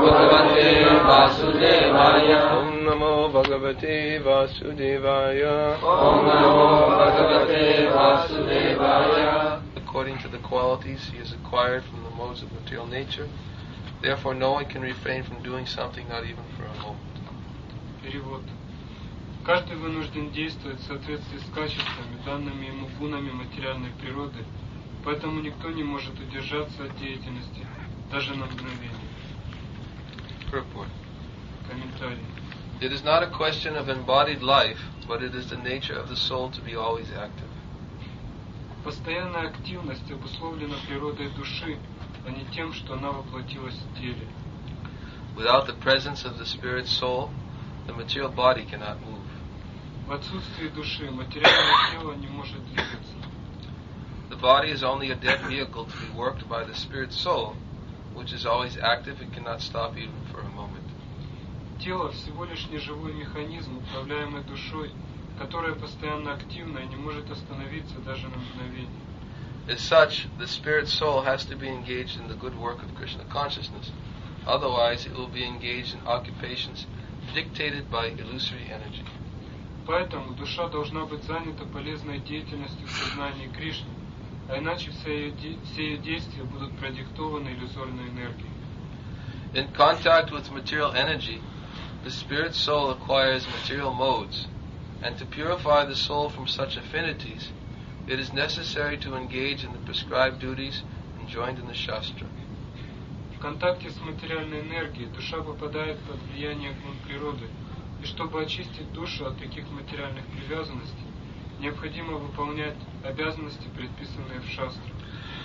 Bhagavate Vasudevaya. Om Namo Bhagavate Vasudevaya. Om Namo Bhagavate Vasudevaya. According to the qualities he has acquired from the modes of material nature, therefore no one can refrain from doing something, not even for a moment. Перевод. Каждый вынужден действовать в соответствии с качествами, данными ему гунами материальной природы, поэтому никто не может удержаться от деятельности, даже на мгновение. Purport. Комментарий. It is not a question of embodied life, but it is the nature of the soul to be always active. Постоянная активность обусловлена природой души, а не тем, что она воплотилась в теле. Without the presence of the spirit soul, the material body cannot move. В отсутствии души материальное тело не может двигаться. The body is only a dead vehicle to be worked by the spirit soul, which is always active and cannot stop even for a moment. Тело всего лишь неживой механизм, управляемый душой, которая постоянно активна и не может остановиться даже на мгновение. As such, the spirit soul has to be engaged in the good work of Krishna consciousness. Otherwise, it will be engaged in occupations dictated by illusory energy. Поэтому душа должна быть занята полезной деятельностью в сознании Кришны, а иначе все ее действия будут продиктованы иллюзорной энергией. In contact with material energy, the spirit soul acquires material modes, and to purify the soul from such affinities, it is necessary to engage in the prescribed duties enjoined in the Shastra. В контакте с материальной энергией душа попадает под влияние гун природы, и чтобы очистить душу от таких материальных привязанностей, необходимо выполнять обязанности, предписанные в Шастрах.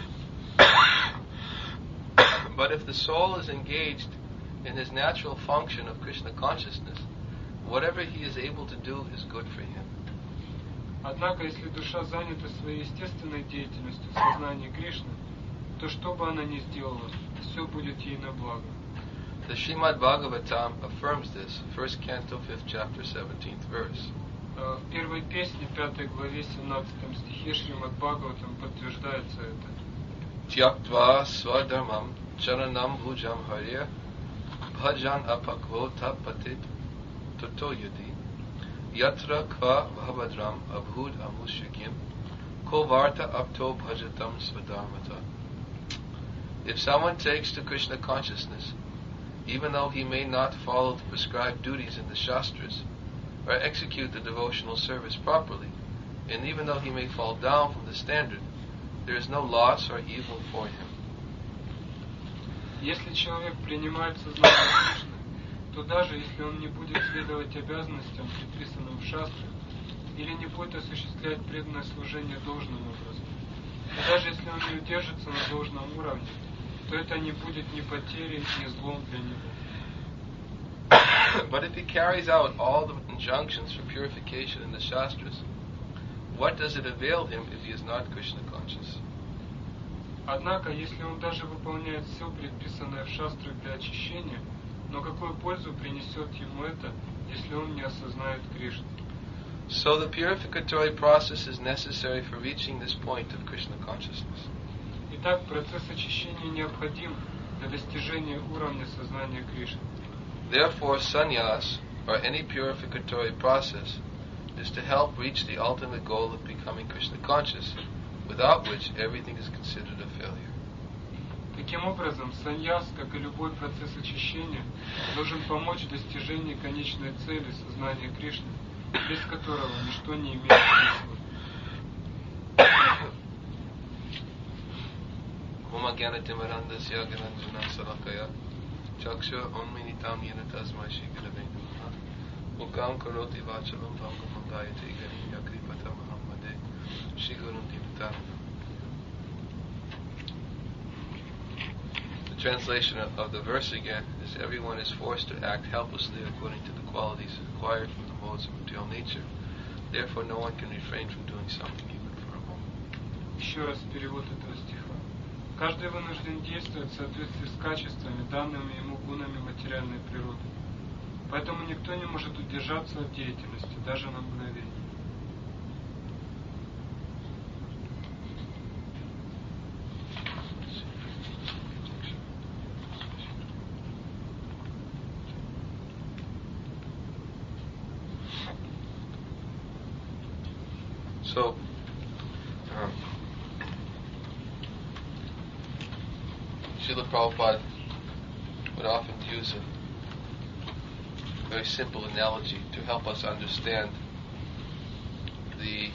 But if the soul is engaged in his natural function of Krishna consciousness, whatever he is able to do is good for him. Однако, если душа занята своей естественной деятельностью в сознании Кришны, то что бы она ни сделала, все будет ей на благо. The Srimad Bhagavatam affirms this, 1st canto, 5th chapter, 17th verse. В первой песне, 5 главе, 17 стихе Шримад Бхагаватам подтверждается это. Tyaktva swadharmam charanam bhujam harya bhajan apakvo tapatit toto yadi yatra kva bhavadram abhud amushyakim kovarta apto bhajatam swadharmata. If someone takes to Krishna consciousness, even though he may not follow the prescribed duties in the Shastras, or execute the devotional service properly, and even though he may fall down from the standard, there is no loss or evil for him. Если человек принимает сознание Кришны, то даже если он не будет следовать обязанностям, предписанным в Шастрах, или не будет осуществлять преданное служение должным образом, и даже если он не удержится на должном уровне, то это не будет ни потерей, ни злом для него. But if he carries out all the injunctions for purification in the Shastras, what does it avail him if he is not Krishna conscious? Однако, если он даже выполняет все предписанное в Шастрах для очищения, но какую пользу принесет ему это, если он не осознает Кришну? So the purificatory process is necessary for reaching this point of Krishna consciousness. Итак, процесс очищения необходим для достижения уровня сознания Кришны. Therefore, sannyas, or any purificatory process, is to help reach the ultimate goal of becoming Krishna conscious, without which everything is considered a failure. Таким образом, саньяс, как и любой процесс очищения, должен помочь в достижении конечной цели сознания Кришны, без которого ничто не имеет смысла. Om Jnana Timirandasya Gyananjana Salakaya Chaksha Onminitam Yena Tasmai Shri Gurave Namaha Mukam Karoti Vachalam Bhangam Mangayate Garim Yakripata Muhammade Shri Gurum Dinatam. The translation of the verse again is: everyone is forced to act helplessly according to the qualities acquired from the modes of material nature. Therefore no one can refrain from doing something even for a moment. Еще раз перевод этого стиха. Каждый вынужден действовать в соответствии с качествами, данными ему гунами материальной природы. Поэтому никто не может удержаться от деятельности, даже на мгновение. So, Srila Prabhupada would often use a very simple analogy to help us understand the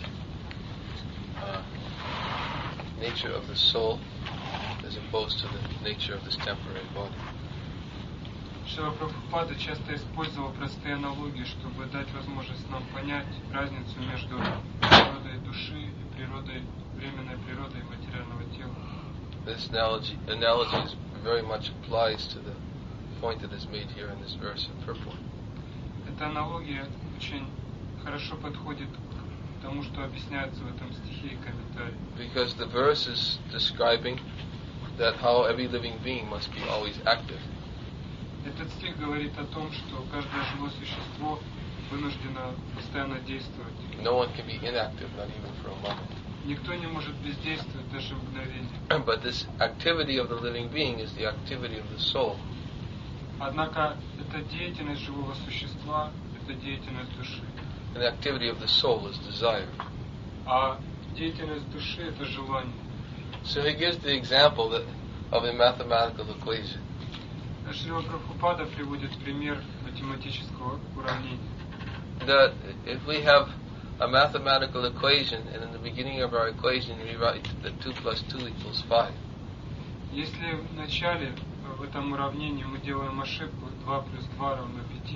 nature of the soul as opposed to the nature of this temporary body. Шрила Прабхупада часто использовал простые аналогии, чтобы дать возможность нам понять разницу между природой души и временной природой материального тела. This analogy very much applies to the point that is made here in this verse in purport. Эта аналогия очень хорошо подходит к тому, что объясняется в этом стихе и комментарии. Because the verse is describing that how every living being must be always active. Этот стих говорит о том, что каждое живое существо вынуждено постоянно действовать. No one can be inactive, not even for a moment. Никто не может бездействовать даже мгновение. But this activity of the living being is the activity of the soul. Однако эта деятельность живого существа – это деятельность души. And the activity of the soul is desire. А деятельность души – это желание. So he gives the example of a mathematical equation. Шрила Прабхупада приводит пример математического уравнения. That if we have a mathematical equation, and in the beginning of our equation we write that 2 plus 2 equals 5. Если в начале в этом уравнении мы делаем ошибку 2 плюс 2 равно 5,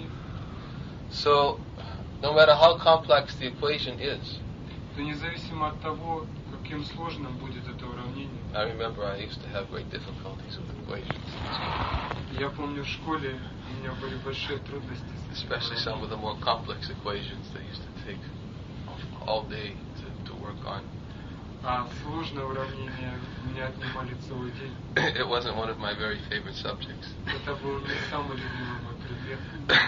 so no matter how complex the equation is, то независимо от того, каким сложным будет это уравнение. I remember I used to have great difficulties with equations, Я помню, в школе у меня были большие трудности с этим especially some of the more complex equations that used to take all day to work on. А сложное уравнение у меня отнимали целый день. It wasn't one of my very favorite subjects. Это был не самый любимый мой предмет.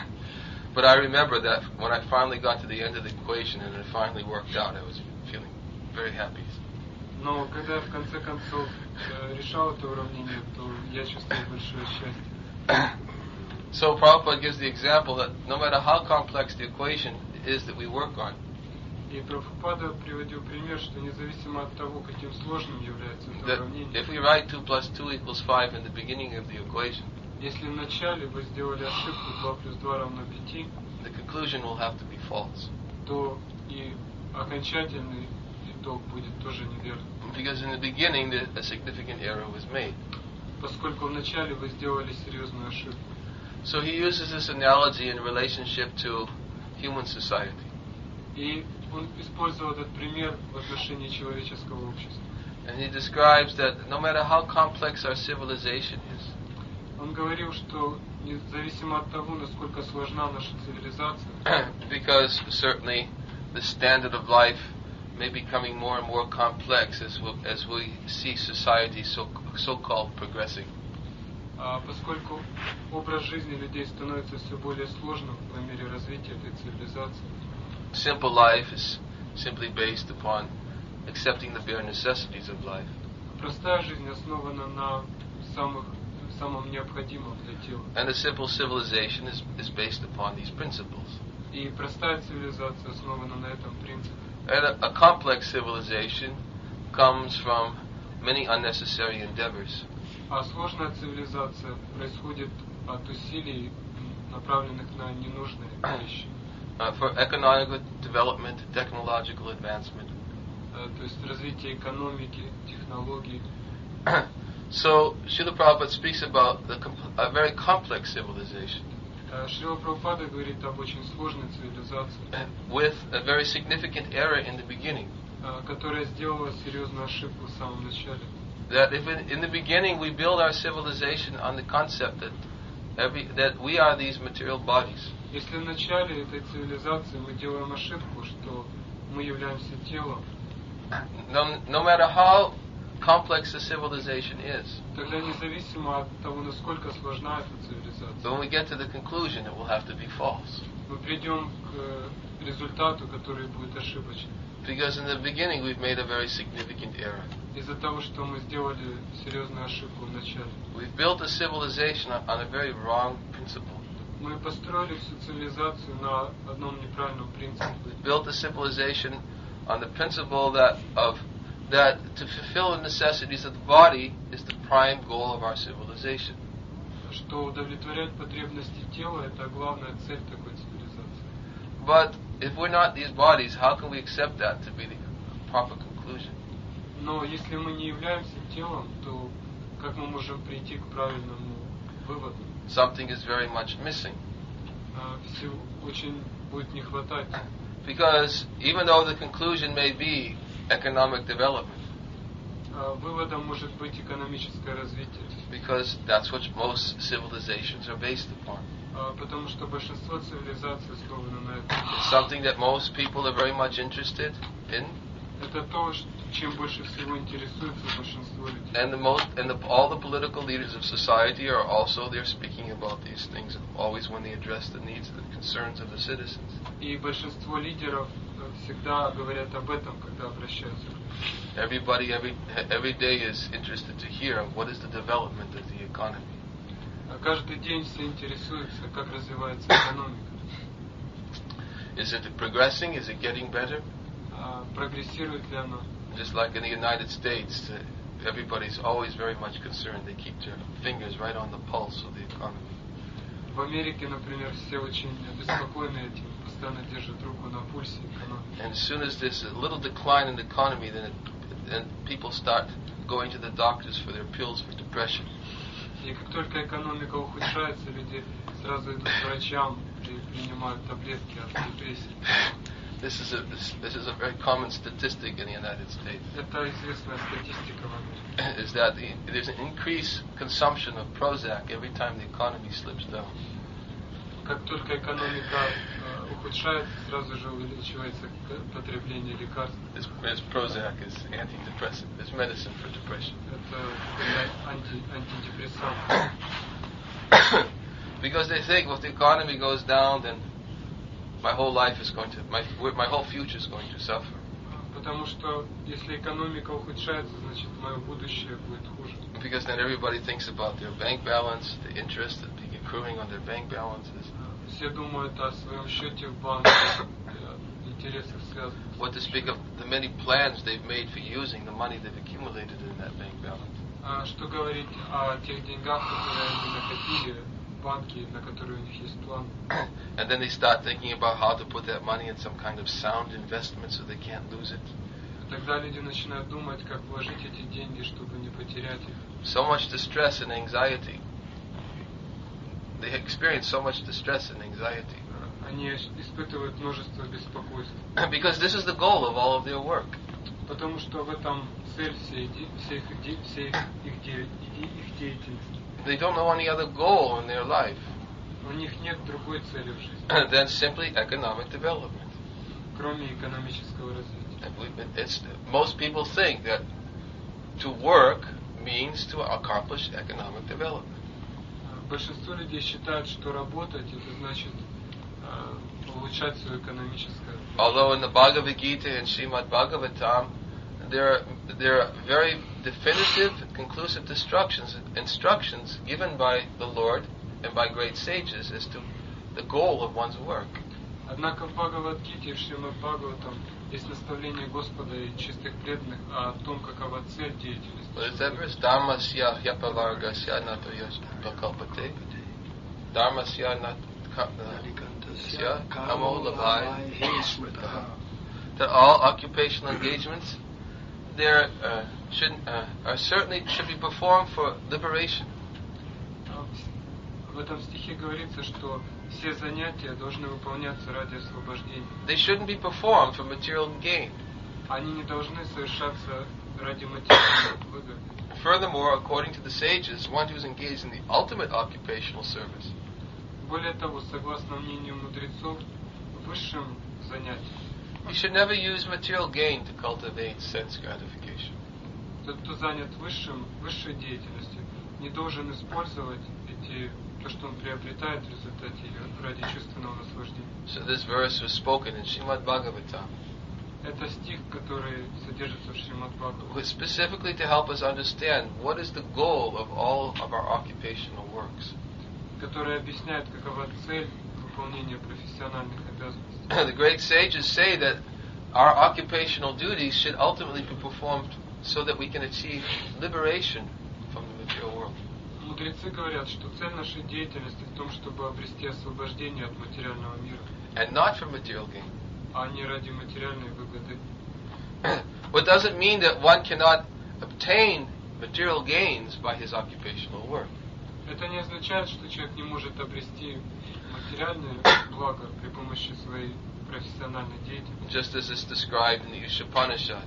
But I remember that when I finally got to the end of the equation and it finally worked out, I was feeling very happy. Но когда я в конце концов решал это уравнение, то я чувствовал большое счастье. So Prabhupada gives the example that no matter how complex the equation is that we work on, И Прабхупада приводил пример, что независимо от того, каким сложным является это that уравнение, if we write 2 plus 2 equals 5 in the beginning of the equation, если вначале вы сделали ошибку 2 плюс 2 равно 5, the conclusion will have to be false. то и окончательный итог будет тоже неверным. Because in the beginning a significant error was made. Поскольку вначале вы сделали серьезную ошибку. So he uses this analogy in relationship to human society. И он использовал этот пример в отношении человеческого общества. And he describes that no matter how complex our civilization is, Он говорил, что независимо от того, насколько сложна наша цивилизация, because certainly the standard of life may be becoming more and more complex as we see society so-called progressing. Поскольку образ жизни людей становится все более сложным по мере развития этой цивилизации. Simple life is simply based upon accepting the bare necessities of life. Простая жизнь основана на самом необходимом для тела. And a simple civilization is based upon these principles. И простая цивилизация основана на этом принципе. And a complex civilization comes from many unnecessary endeavors. А сложная цивилизация происходит от усилий, направленных на ненужные вещи. For economic development, technological advancement. То есть развитие экономики, технологий. So Srila Prabhupada speaks about a very complex civilization. Шрила Прабхупада говорит об очень сложной цивилизации, with a very significant error in the beginning. Которая сделала серьезную ошибку в самом начале. That if in the beginning we build our civilization on the concept that we are these material bodies. Если в начале этой цивилизации мы делаем ошибку, что мы являемся телом, no matter how complex the civilization is, тогда независимо от того, насколько сложна эта цивилизация, when we get to the conclusion, it will have to be false. мы придем к результату, который будет ошибочным. Because in the beginning we've made a very significant error. Из-за того, что мы сделали серьезную ошибку в начале. We've built a civilization on a very wrong principle. Мы построили всю цивилизацию на одном неправильном принципе. We've built a civilization on the principle that to fulfill the necessities of the body is the prime goal of our civilization. Что удовлетворять потребности тела — это главная цель такой цивилизации. But if we're not these bodies, how can we accept that to be the proper conclusion? Но если мы не являемся телом, то как мы можем прийти к правильному выводу? Something is very much missing. Всего очень будет не хватать. Because even though the conclusion may be economic development, Выводом может быть экономическое развитие. because that's what most civilizations are based upon. Потому что большинство цивилизаций основано на этом. It's something that most people are very much interested in, Это то, чем больше всего интересуется большинство людей. and all the political leaders of society are also they're speaking about these things always when they address the needs and concerns of the citizens. И большинство лидеров всегда говорят об этом, когда обращаются к людям. Everybody every day is interested to hear what is the development of the economy. Каждый день все интересуются, как развивается экономика. Is it progressing? Is it getting better? Прогрессирует ли она? Just like in the United States, everybody's always very much concerned. They keep their fingers right on the pulse of the economy. В Америке, например, все очень обеспокоены этим, постоянно держат руку на пульсе экономики. And as soon as there's a little decline in the economy, then people start going to the doctors for their pills for depression. И как только экономика ухудшается, люди сразу идут к врачам и принимают таблетки от депрессии. This is a very common statistic in the United States. Это известная статистика в Америке. Is that there's an increased consumption of Prozac every time the economy slips down. Как только экономика ухудшается, сразу же увеличивается потребление лекарств. This Prozac is antidepressant. It's medicine for depression. Это антидепрессант. Because they think, well, if the economy goes down, then my whole life is going to, my whole future is going to suffer. Потому что если экономика ухудшается, значит мое будущее будет хуже. Because then everybody thinks about their bank balance, the interest that they accruing on their bank balances. Все думают о своем счете в банке, интересах связанных. What to speak of the many plans they've made for using the money they've accumulated in that bank balance. Что говорить о тех деньгах, которые они накопили в банке, на которые у них есть план. And then they start thinking about how to put that money in some kind of sound investment so they can't lose it. Тогда люди начинают думать, как вложить эти деньги, чтобы не потерять их. So much distress and anxiety. They experience so much distress and anxiety. Они испытывают множество беспокойств. Because this is the goal of all of their work. Потому что в этом цель всей их деятельности. They don't know any other goal in their life У них нет другой цели в жизни, than simply economic development. кроме экономического развития. Most people think that to work means to accomplish economic development. Большинство людей считают, что работать это значит улучшать свое экономическое. Although in the Bhagavad Gita and Srimad Bhagavatam, there are very definitive, conclusive instructions given by the Lord and by great sages as to the goal of one's work. Однако в Бхагавад-гите и в Шримад Бхагаватам есть наставление Господа и чистых преданных о том, какова цель деятельности. But it's ever dharmasya hyapavargasya natayapakalpate dharmasya natikantasya kamolabhai smritaha. That all occupational engagements should be performed for liberation. В этом стихе говорится, что все занятия должны выполняться ради освобождения. They shouldn't be performed for material gain. Они не должны совершаться ради материальных выгод. Furthermore, according to the sages, one who is engaged in the ultimate occupational service Более того, согласно мнению мудрецов, высшим занятием he should never use material gain to cultivate sense gratification. тот, кто занят высшей деятельностью, не должен использовать то, что он приобретает в результате ее, ради чувственного наслаждения. So this verse was spoken in Srimad Bhagavatam. Это стих, который содержится в Шримад Бхагаватам. Specifically to help us understand what is the goal of all of our occupational works. Который объясняет, какова цель выполнения профессиональных обязанностей. The great sages say that our occupational duties should ultimately be performed so that we can achieve liberation from the material world. Мудрецы говорят, что цель нашей деятельности в том, чтобы обрести освобождение от материального мира, And not for material gain. а не ради материальной выгоды. What doesn't mean that one cannot obtain material gains by his occupational work. Это не означает, что человек не может обрести материальное благо при помощи своей профессиональной деятельности. Just as is described in the Ishopanishad.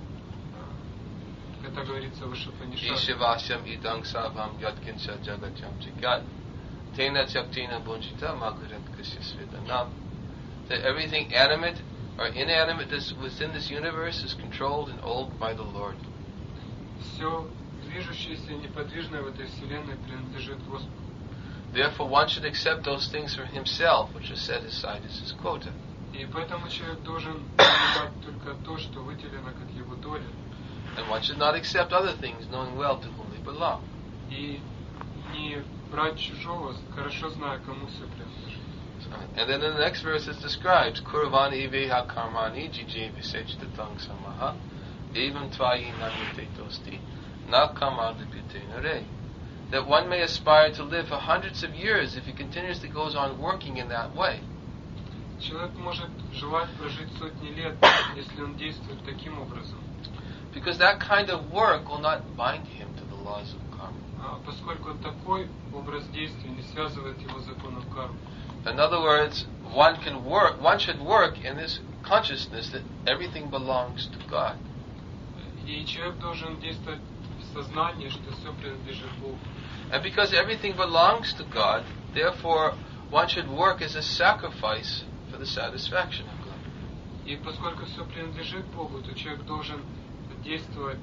Это говорится в Ишупанишаде. Ishivasham idang savam yatkincha jagacham jigat. Tena chaktina bunchita magarat kashyasvedanam. That everything animate or inanimate that's within this universe is controlled and owned by the Lord. Все движущееся и неподвижное в этой вселенной принадлежит Господу. Therefore, one should accept those things for himself, which are set aside as his quota. И поэтому человек должен принимать только то, что выделено как его доля. And one should not accept other things, knowing well to whom they belong. И не брать чужого, хорошо зная, кому все принадлежит. And then in the next verse it describes Kurvani veha karmani jiji visechtatang samaha evam tvayi nanyate tosti na kamadipite nare. That one may aspire to live for hundreds of years if he continuously goes on working in that way. Человек может желать прожить сотни лет, если он действует таким образом. Because that kind of work will not bind him to the laws of karma. Поскольку такой образ действия не связывает его с законом кармы. In other words, one should work in this consciousness that everything belongs to God. И человек должен действовать в сознании, что все принадлежит Богу. And because everything belongs to God, therefore one should work as a sacrifice for the satisfaction of God. И поскольку все принадлежит Богу, то человек должен действовать,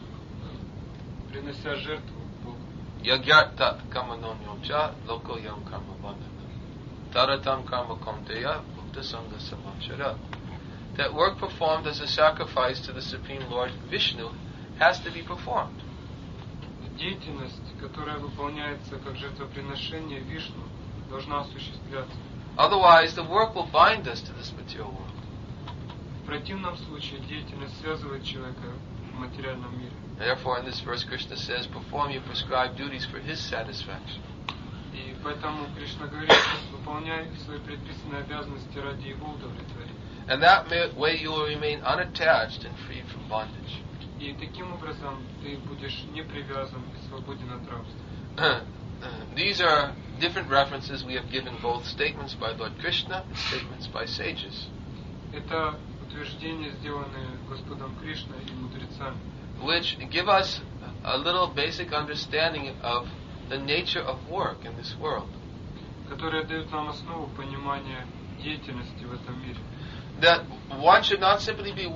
принося жертву Богу. Yagyartat kamanonyomcha loko yam karma bandhana. Taratam karma konteya bhukta sangha samachara. That work performed as a sacrifice to the Supreme Lord Vishnu has to be performed. Деятельность, которая выполняется как жертвоприношение Вишну, должна осуществляться. Otherwise, the work will bind us to this material world. В противном случае деятельность связывает человека в материальном мире. Therefore, in this verse, Krishna says, perform your prescribed duties for his satisfaction. И поэтому Кришна говорит, что выполняй свои предписанные обязанности ради его удовлетворения. And that way you will remain unattached and free from bondage. И таким образом ты будешь не привязан и свободен от рабства. These are different references. We have given both statements by Lord Krishna and statements by sages, Это утверждения, сделанные Господом Кришной и мудрецами, which give us a little basic understanding of the nature of work in this world. которые дают нам основу понимания деятельности в этом мире. That one should not simply be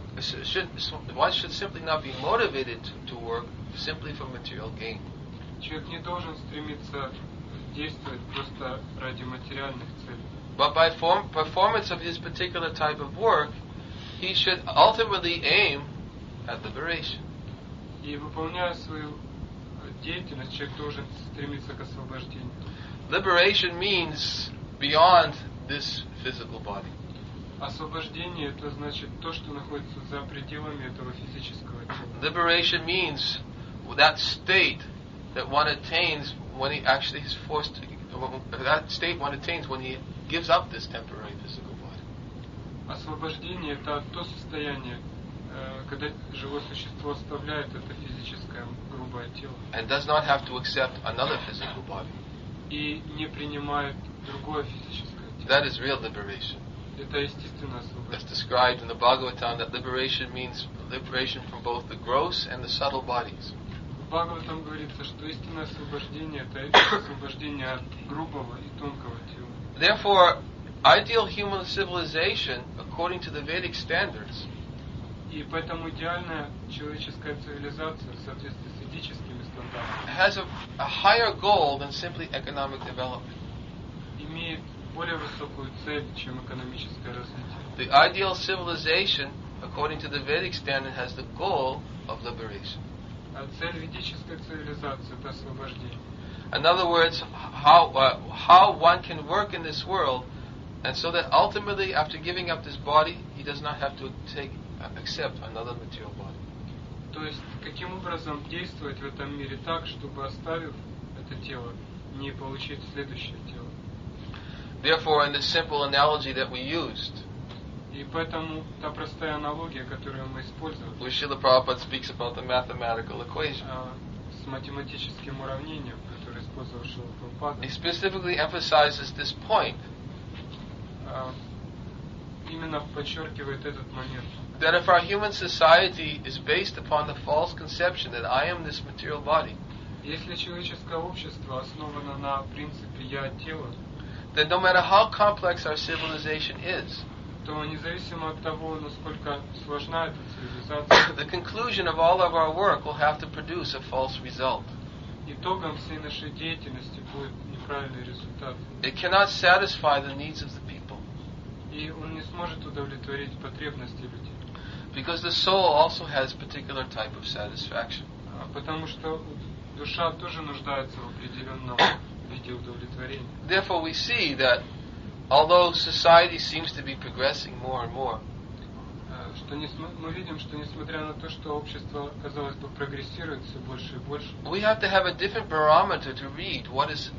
one should simply not be motivated to work simply for material gain. Человек не должен стремиться действовать просто ради материальных целей. But by performance of his particular type of work, he should ultimately aim at liberation. И выполняя свою деятельность, человек должен стремиться к освобождению. Liberation means beyond this physical body. Освобождение — это значит то, что находится за пределами этого физического тела. Liberation means that state that one attains when he actually is forced to, that state one attains when he gives up this temporary physical body. Освобождение — это то состояние, когда живое существо оставляет это физическое грубое тело And does not have to accept another physical body. и не принимает другое физическое тело. That is real liberation. Это естественное As освобождение. described in the Bhagavatam, that liberation means liberation from both the gross and the subtle bodies. В Бхагаватам говорится, что истинное освобождение — это освобождение от грубого и тонкого тела. Therefore, ideal human civilization, according to the Vedic standards, И поэтому идеальная человеческая цивилизация в соответствии с ведическими стандартами has a higher goal than simply economic development. имеет более высокую цель, чем экономическое развитие. The ideal civilization, according to the Vedic standard, has the goal of liberation. А цель ведической цивилизации — это освобождение. In other words, how one can work in this world And so that ultimately, after giving up this body, he does not have to accept another material body. То есть, каким образом действовать в этом мире так, чтобы, оставив это тело, не получить следующее тело. Therefore, in this simple analogy that we used, И поэтому та простая аналогия, которую мы использовали, where Srila Prabhupada speaks about the mathematical equation, с математическим уравнением, которое использовал Шрила Прабхупада, he specifically emphasizes this point, именно подчеркивает этот момент. that if our human society is based upon the false conception that I am this material body, Если человеческое общество основано на принципе «я тело», then no matter how complex our civilization is, то независимо от того, насколько сложна эта цивилизация, the conclusion of all of our work will have to produce a false result. итогом всей нашей деятельности будет неправильный результат. It cannot satisfy the needs of the people, И он не сможет удовлетворить потребности людей. because the soul also has particular type of satisfaction. Потому что душа тоже нуждается в определенном виде удовлетворения. Therefore, we see that although society seems to be progressing more and more, Что мы видим, что несмотря на то, что общество, казалось бы, прогрессирует все больше и больше, we have to have a different barometer to read what is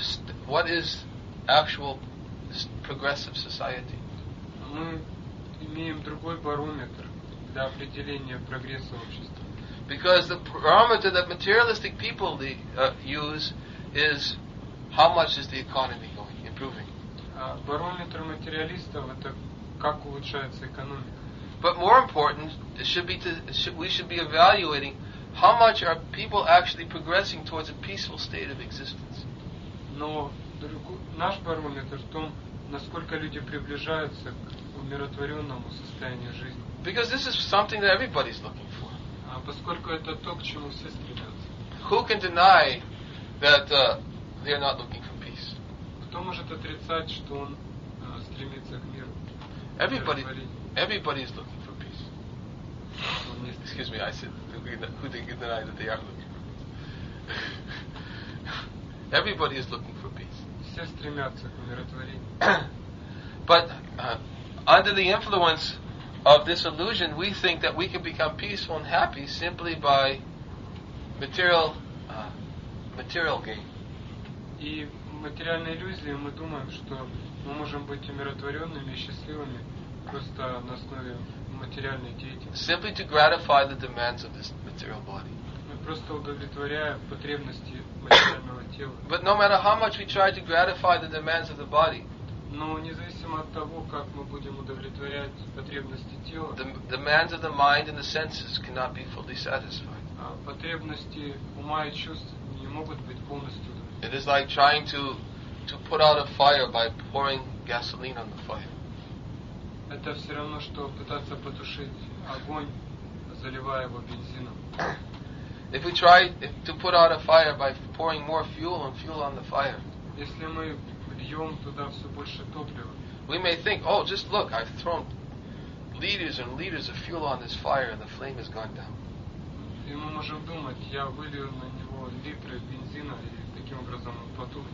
actual progressive society. мы имеем другой барометр для определения прогресса общества. Because the barometer that materialistic people use is how much is the economy going, improving. Барометр материалистов — это как улучшается экономика. But more important, we should be evaluating how much are people actually progressing towards a peaceful state of existence. Но наш барометр в том, насколько люди приближаются к умиротворенному состоянию жизни. Because this is something that everybody's looking for. Поскольку это то, к чему все стремятся. Who can deny that they're not looking for peace? Кто может отрицать, что он стремится к миру? Everybody is looking for peace. Excuse me, I said who they can deny that they are looking for peace. Everybody is looking for peace. Все стремятся к умиротворению. But under the influence of this illusion, we think that we can become peaceful and happy simply by material gain. И в материальной иллюзии мы думаем, что мы можем быть умиротворенными и счастливыми просто на основе материальной деятельности. Simply to gratify the demands of this material body. Мы просто удовлетворяем потребности материального тела. But no matter how much we try to gratify the demands of the body, Но независимо от того, как мы будем удовлетворять потребности тела, the demands of the mind and the senses cannot be fully satisfied. потребности ума и чувств не могут быть полностью удовлетворены. It is like trying to put out a fire by pouring gasoline on the fire. Это все равно, что пытаться потушить огонь, заливая его бензином. If we try to put out a fire by pouring more fuel and fuel on the fire, Если мы льем туда все больше топлива, we may think, oh, just look, I've thrown liters and liters of fuel on this fire and the flame has gone down. и мы можем думать, я вылью на него литры бензина, и таким образом он потухнет.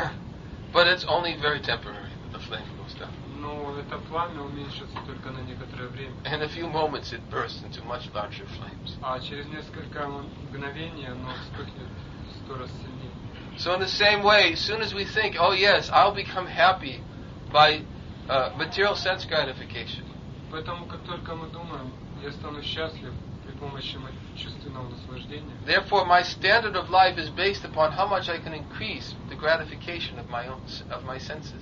But it's only very temporary that the flame goes down. Но это пламя уменьшится только на некоторое время. In a few moments it bursts into much larger flames. А через несколько мгновений оно вспыхнет в 100 раз сильнее. So in the same way, as soon as we think, oh yes, I'll become happy by material sense gratification, Поэтому, как только мы думаем, я стану счастлив при помощи чувственного наслаждения, therefore my standard of life is based upon how much I can increase the gratification of my senses.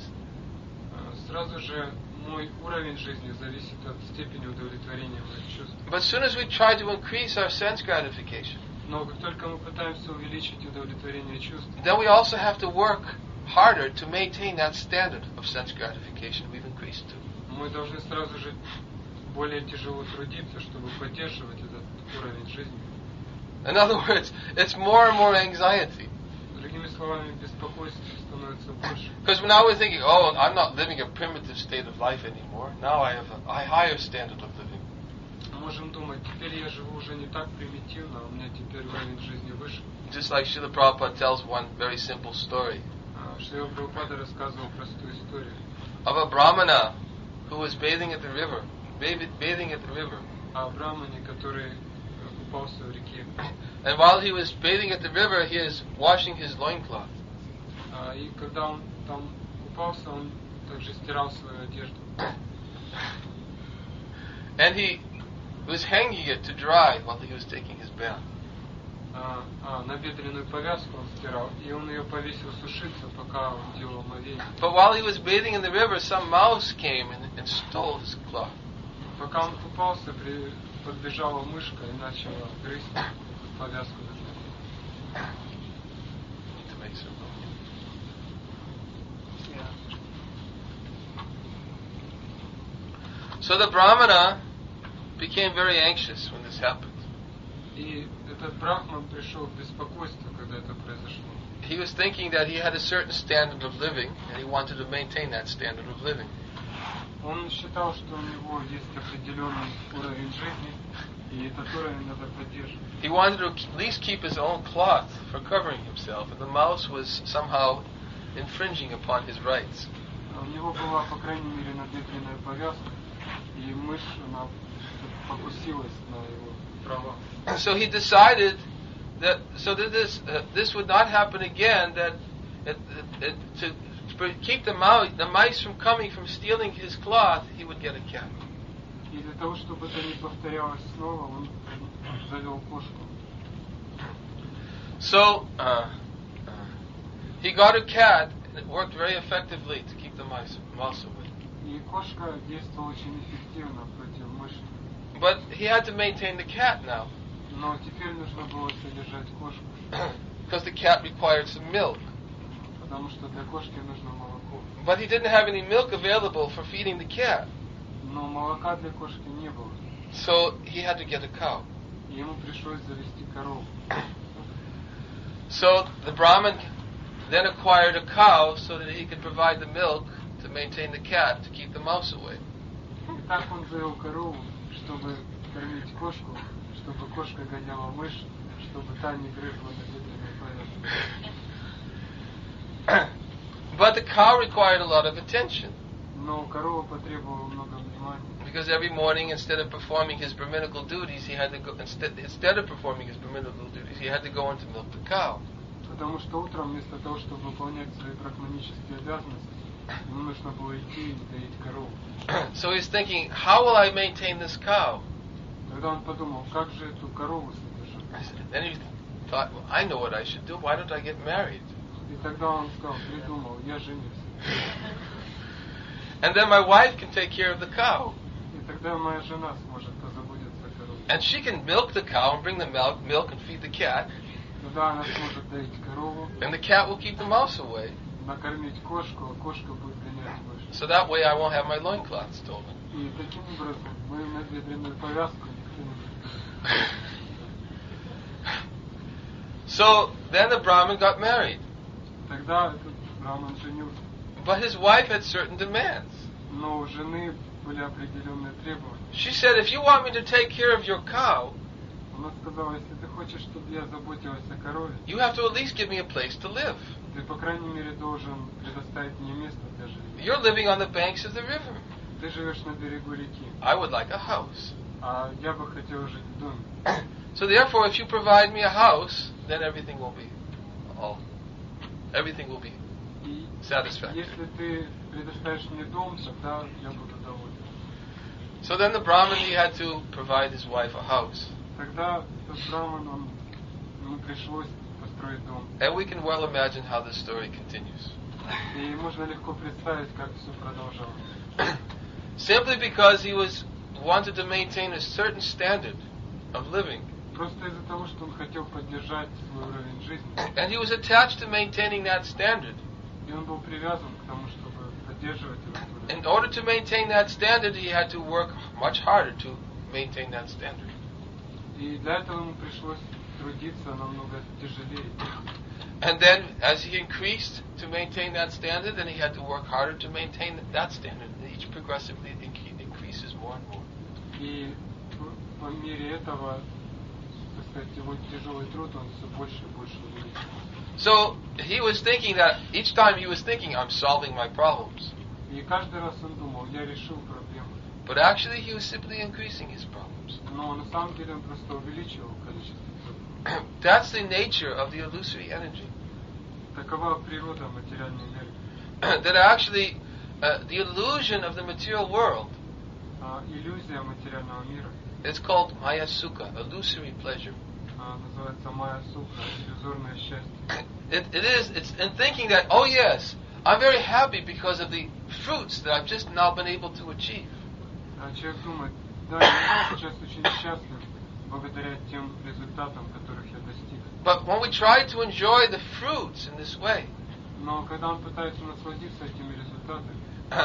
Сразу же мой уровень жизни зависит от степени удовлетворения моих чувств. But as soon as we try to increase our sense gratification, Но как только мы пытаемся увеличить удовлетворение чувств, then we also have to work harder to maintain that standard of sense gratification we've increased to. мы должны сразу же более тяжело трудиться, чтобы поддерживать этот уровень жизни. In other words, it's more and more anxiety. Другими словами, беспокойство становится больше. Because now we're thinking, oh, I'm not living a primitive state of life anymore. Now I have a higher standard of living. Можем думать, теперь я живу уже не так примитивно, у меня теперь уровень жизни выше. Just like Srila Prabhupada tells one very simple story. Шрила Прабхупада рассказывал простую историю of a Brahmana who was bathing at the river. Bathing at the river. о брамане, который купался в реке. And while he was bathing at the river, he is washing his loincloth. И когда он там купался, он также стирал свою одежду. And he was hanging it to dry while he was taking his bath. Набедренную повязку он стирал, и он ее повесил сушиться, пока он делал омовение. But while he was bathing in the river, some mouse came and stole his cloth. Пока он купался, подбежала мышка и начала грызть эту повязку. To make some room. So the Brahmana became very anxious when this happened. И этот брахман пришел в беспокойство, когда это произошло. He was thinking that he had a certain standard of living, and he wanted to maintain that standard of living. Он считал, что у него есть определенный уровень жизни, и этот уровень надо поддерживать. He wanted to at least keep his own cloth for covering himself, and the mouse was somehow infringing upon his rights. У него была, по крайней мере, набедренная повязка, и мышь, она покусилась на его права. So he decided that this would not happen again. That to keep the mice from coming from stealing his cloth, he would get a cat. И для того, чтобы это не повторялось снова, он завел кошку. So he got a cat, and it worked very effectively to keep the mouse away. И кошка действовала очень эффективно против мыши. But he had to maintain the cat now. Но теперь нужно было содержать кошку. Because the cat required some milk. Потому что для кошки нужно молоко. But he didn't have any milk available for feeding the cat. Но молока для кошки не было. So he had to get a cow. И ему пришлось завести корову. So the Brahmin then acquired a cow so that he could provide the milk to maintain the cat, to keep the mouse away. И так он завел корову, чтобы кормить кошку, чтобы кошка гоняла мышь, чтобы та не грызла набедренную повязку. But the cow required a lot of attention. Но корова потребовала много внимания. Because every morning, instead of performing his brahminical duties, he had to go instead of performing his brahminical duties, he had to go in to milk the cow. Потому что утром вместо того, чтобы выполнять свои брахманические обязанности, ему нужно было идти и доить корову. So he's thinking, how will I maintain this cow? Тогда он подумал, как же эту корову содержать. Then he thought, well, I know what I should do. Why don't I get married? И тогда он сказал, придумал, я женюсь. And then my wife can take care of the cow. И тогда моя жена сможет позаботиться о корове. And she can milk the cow and bring the milk and feed the cat. Тогда она сможет доить корову. And the cat will keep the mouse away. Накормить кошку, а кошка будет гонять мышь. So that way I won't have my loincloth stolen. И таким образом мою набедренную повязку никто не будет. So then the Brahmin got married. Тогда этот браман женился. But his wife had certain demands. Но у жены были определенные требования. She said, if you want me to take care of your cow, Она сказала, если ты хочешь, чтобы я заботилась о корове, you have to at least give me a place to live. ты, по крайней мере, должен предоставить мне место для жизни. You're living on the banks of the river. Ты живешь на берегу реки, I would like a house. а я бы хотел жить в доме. So therefore, if you provide me a house, then everything will be И satisfactory. если ты предоставишь мне дом, тогда я буду доволен. So then the Brahmin, he had to provide his wife a house. Тогда этот браман, ему пришлось построить дом. And we can well imagine how this story continues. И можно легко представить, как все продолжалось. Simply because he wanted to maintain a certain standard of living. Просто из-за того, что он хотел поддержать свой уровень жизни. And he was attached to maintaining that standard. И он был привязан к тому, чтобы поддерживать этот уровень. In order to maintain that standard, he had to work much harder to maintain that standard. И для этого ему пришлось трудиться намного тяжелее. And then, as he increased to maintain that standard, then he had to work harder to maintain that standard. Each progressively increases more and more. И по мере этого сказать, его тяжелый труд, он все больше и больше увеличивается. So he was thinking that each time he was thinking, I'm solving my problems. И каждый раз он думал, я решил проблему. But actually he was simply increasing his problems. Но на самом деле он просто увеличивал количество проблем. That's the nature of the illusory energy. Такова природа материальной энергии. That actually the illusion of the material world Иллюзия материального мира is called Maya Sukha, illusory pleasure. называется майя сукха, иллюзорное счастье. It's in thinking that, oh yes, I'm very happy because of the fruits that I've just now been able to achieve. Человек думает, да, я сейчас очень счастлив благодаря тем результатам, которых я достиг. But when we try to enjoy the fruits in this way, Но когда он пытается насладиться этими результатами,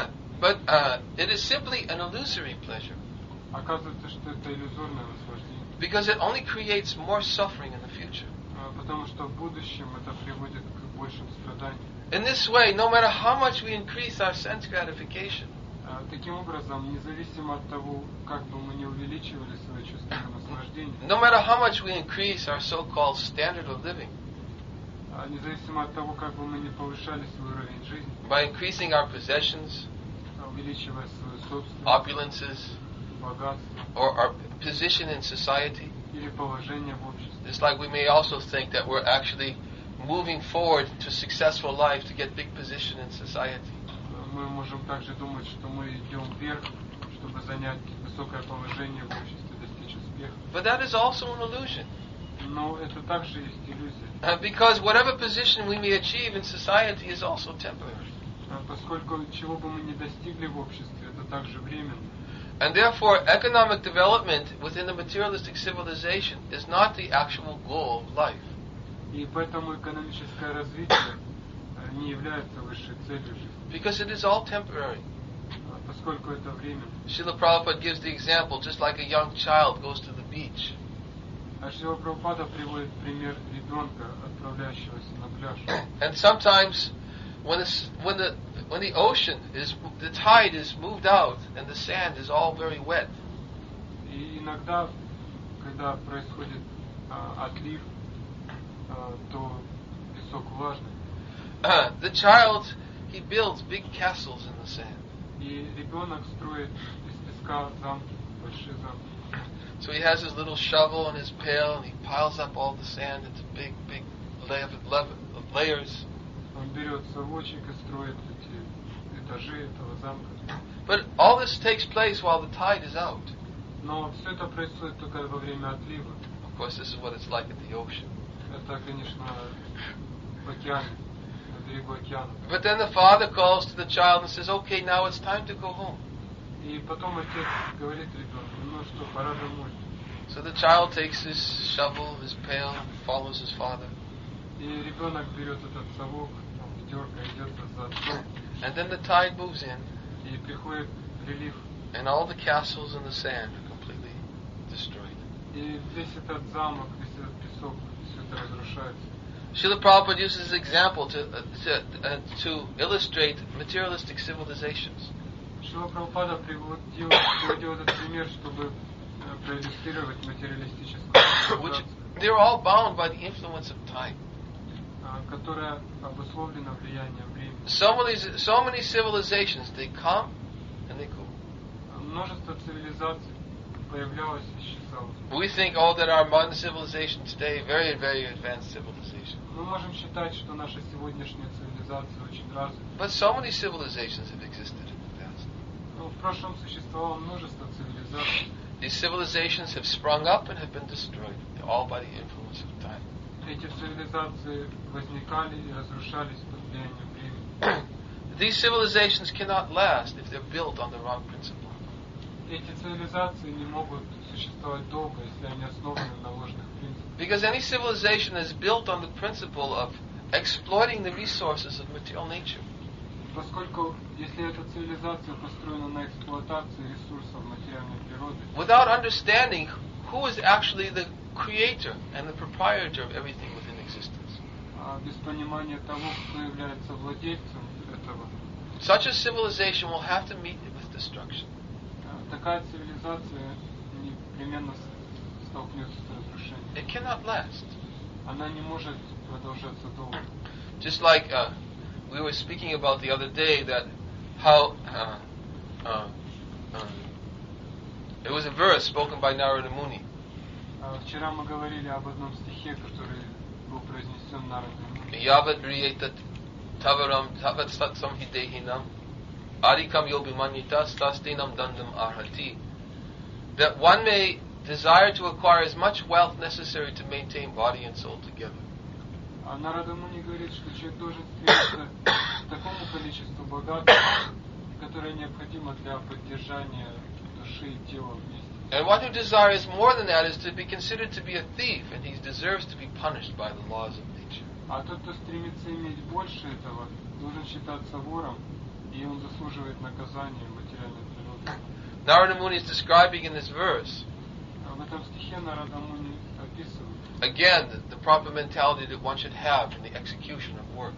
it is simply an illusory pleasure. оказывается, что это иллюзорное наслаждение. Because it only creates more suffering in the future. Потому что в будущем это приводит к большим страданиям. In this way, no matter how much we increase our sense gratification, Таким образом, независимо от того, как бы мы не увеличивали свое чувство наслаждения, no matter how much we increase our so-called standard of living, независимо от того, как бы мы не повышали свой уровень жизни, by increasing our possessions, увеличивая свою собственность, opulences, богатство or our position in society, или положение в обществе. it's like we may also think that we're actually moving forward to successful life to get big position in society. Мы можем также думать, что мы идем вверх, чтобы занять высокое положение в обществе, достичь успеха. But that is also an illusion. Но это также есть иллюзия. Because whatever position we may achieve in society is also temporary. Поскольку чего бы мы ни достигли в обществе, это также временно. And therefore, economic development within the materialistic civilization is not the actual goal of life. И поэтому экономическое развитие не является высшей целью жизни. Because it is all temporary. Поскольку это временно. Srila Prabhupada gives the example, just like a young child goes to the beach. Шрила Прабхупада приводит пример ребенка, отправляющегося на пляж. And sometimes, when the ocean is, the tide is moved out and the sand is all very wet. И иногда, когда происходит отлив, то песок влажный. The child, he builds big castles in the sand. И ребенок строит из песка замки, большие замки. So he has his little shovel and his pail, and he piles up all the sand into big layers. Он берет совочек и строит эти этажи этого замка. But all this takes place while the tide is out. Но все это происходит только во время отлива. Of course, this is what it's like at the ocean. Это, конечно, в океане, на берегу океана. But then the father calls to the child and says, okay, now it's time to go home. И потом отец говорит ребенку, ну что, пора домой. So the child takes his shovel, his pail, and follows his father. И ребенок берет этот совок, ведерко, идет за отцом. And then the tide moves in, И приходит прилив. and all the castles in the sand are completely destroyed. И весь этот замок, весь этот песок, все это разрушается. Srila Prabhupada uses this example to illustrate materialistic civilizations. Шрила Прабхупада приводил этот пример, чтобы проиллюстрировать материалистическую цивилизацию, They're all bound by the influence of time. которая обусловлена влиянием времени. So many civilizations, they come and they go. Множество цивилизаций появлялось и исчезало. We think, oh, that our modern civilization today, very, very advanced civilization. Мы можем считать, что наша сегодняшняя цивилизация очень развита. But so many civilizations have existed in the past. Но в прошлом существовало множество цивилизаций. These civilizations have sprung up and have been destroyed, all by the influence of time. Эти цивилизации возникали и разрушались под влиянием времени. These civilizations cannot last if they're built on the wrong principle. Эти цивилизации не могут существовать долго, если они основаны на ложных принципах. Because any civilization is built on the principle of exploiting the resources of material nature. Поскольку, если эта цивилизация построена на эксплуатации ресурсов материальной природы, Without understanding who is actually the creator and the proprietor of everything within existence. без понимания того, кто является владельцем этого, Such a civilization will have to meet with destruction. такая цивилизация непременно столкнется с разрушением. It cannot last. Она не может продолжаться долго. Just like we were speaking about the other day, that how it was a verse spoken by Narada Muni. Вчера мы говорили об одном стихе, который был произнесен Нарадой Муни. Yavad riyetat tavaram tavat satsam hidehinam adikam yobimanyitas tastinam dandam arhati. That one may desire to acquire as much wealth necessary to maintain body and soul together. А Нарада Муни говорит, что человек должен стремиться к такому количеству богатства, которое необходимо для поддержания души и тела вместе. And one who desires more than that is to be considered to be a thief, and he deserves to be punished by the laws of nature. А тот, кто стремится иметь больше этого, должен считаться вором, и он заслуживает наказания материальной природы. Narada Muni is describing in this verse, В этом стихе Нарада Муни описывает again, the proper mentality that one should have in the execution of work.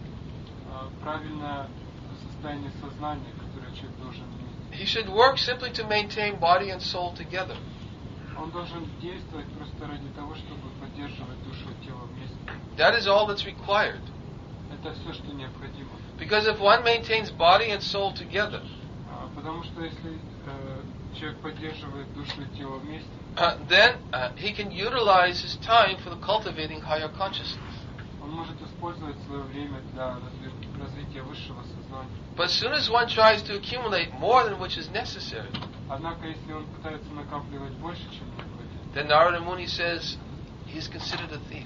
правильное состояние сознания, которое человек должен иметь. He should work simply to maintain body and soul together. Он должен действовать просто ради того, чтобы поддерживать душу и тело вместе. That is all that's required. Это все, что необходимо. Because if one maintains body and soul together, Потому что если человек поддерживает душу и тело вместе, then he can utilize his time for the cultivating higher consciousness. он может использовать свое время для развития высшего сознания. But as soon as one tries to accumulate more than which is necessary, Однако, если он пытается накапливать больше, чем необходимо, then Narada Muni says he is considered a thief.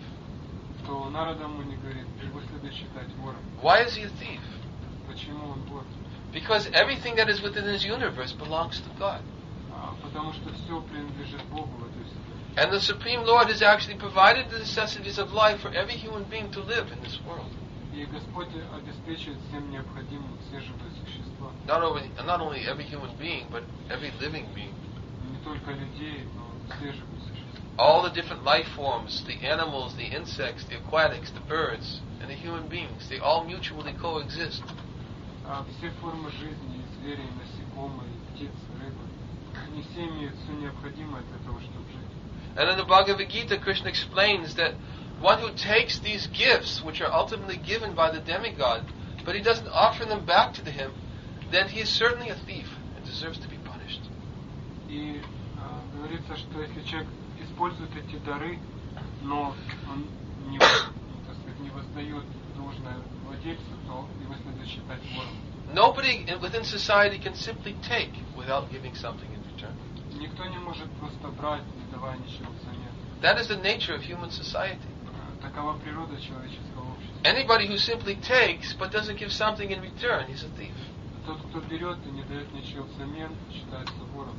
то Нарада Муни говорит, его следует считать вором. Why is he a thief? Почему он вор? Because everything that is within his universe belongs to God. Потому что все принадлежит Богу в этой вселенной. And the Supreme Lord has actually provided the necessities of life for every human being to live in this world. И Господь обеспечивает всем необходимым все живые существа. Not only every human being, but every living being. Не только людей, но все живые существа. All the different life forms, the animals, the insects, the aquatics, the birds, and the human beings, they all mutually coexist. Все формы жизни, и звери, и насекомые, и птицы, рыбы, они все имеют все необходимое для того, чтобы жить. And in the Bhagavad Gita, Krishna explains that one who takes these gifts, which are ultimately given by the demigod, but he doesn't offer them back to him, then he is certainly a thief and deserves to be punished. И говорится, что если человек использует эти дары, но он не воздает должное владельцу, то его следует считать вором. Nobody within society can simply take without giving something in return. Никто не может просто брать, не давая ничего взамен. That is the nature of human society. Такова природа человеческого общества. Anybody who simply takes but doesn't give something in return is a thief. Тот, кто берет и не дает ничего взамен, считается вором.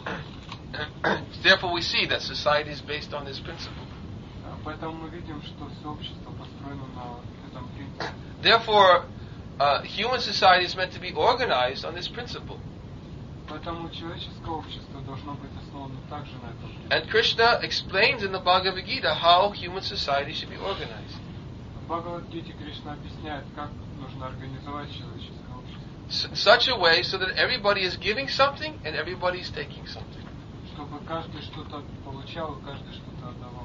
Therefore we see that society is based on this principle. Поэтому мы видим, что все общество построено на этом принципе. Therefore, human society is meant to be organized on this principle. Поэтому человеческое общество должно быть основано также на этом принципе. And Krishna explains in the Bhagavad Gita how human society should be organized. В Бхагавад-гите Кришна объясняет, как нужно организовать человеческое общество. In such a way so that everybody is giving something and everybody is taking something. Чтобы каждый что-то получал и каждый что-то отдавал.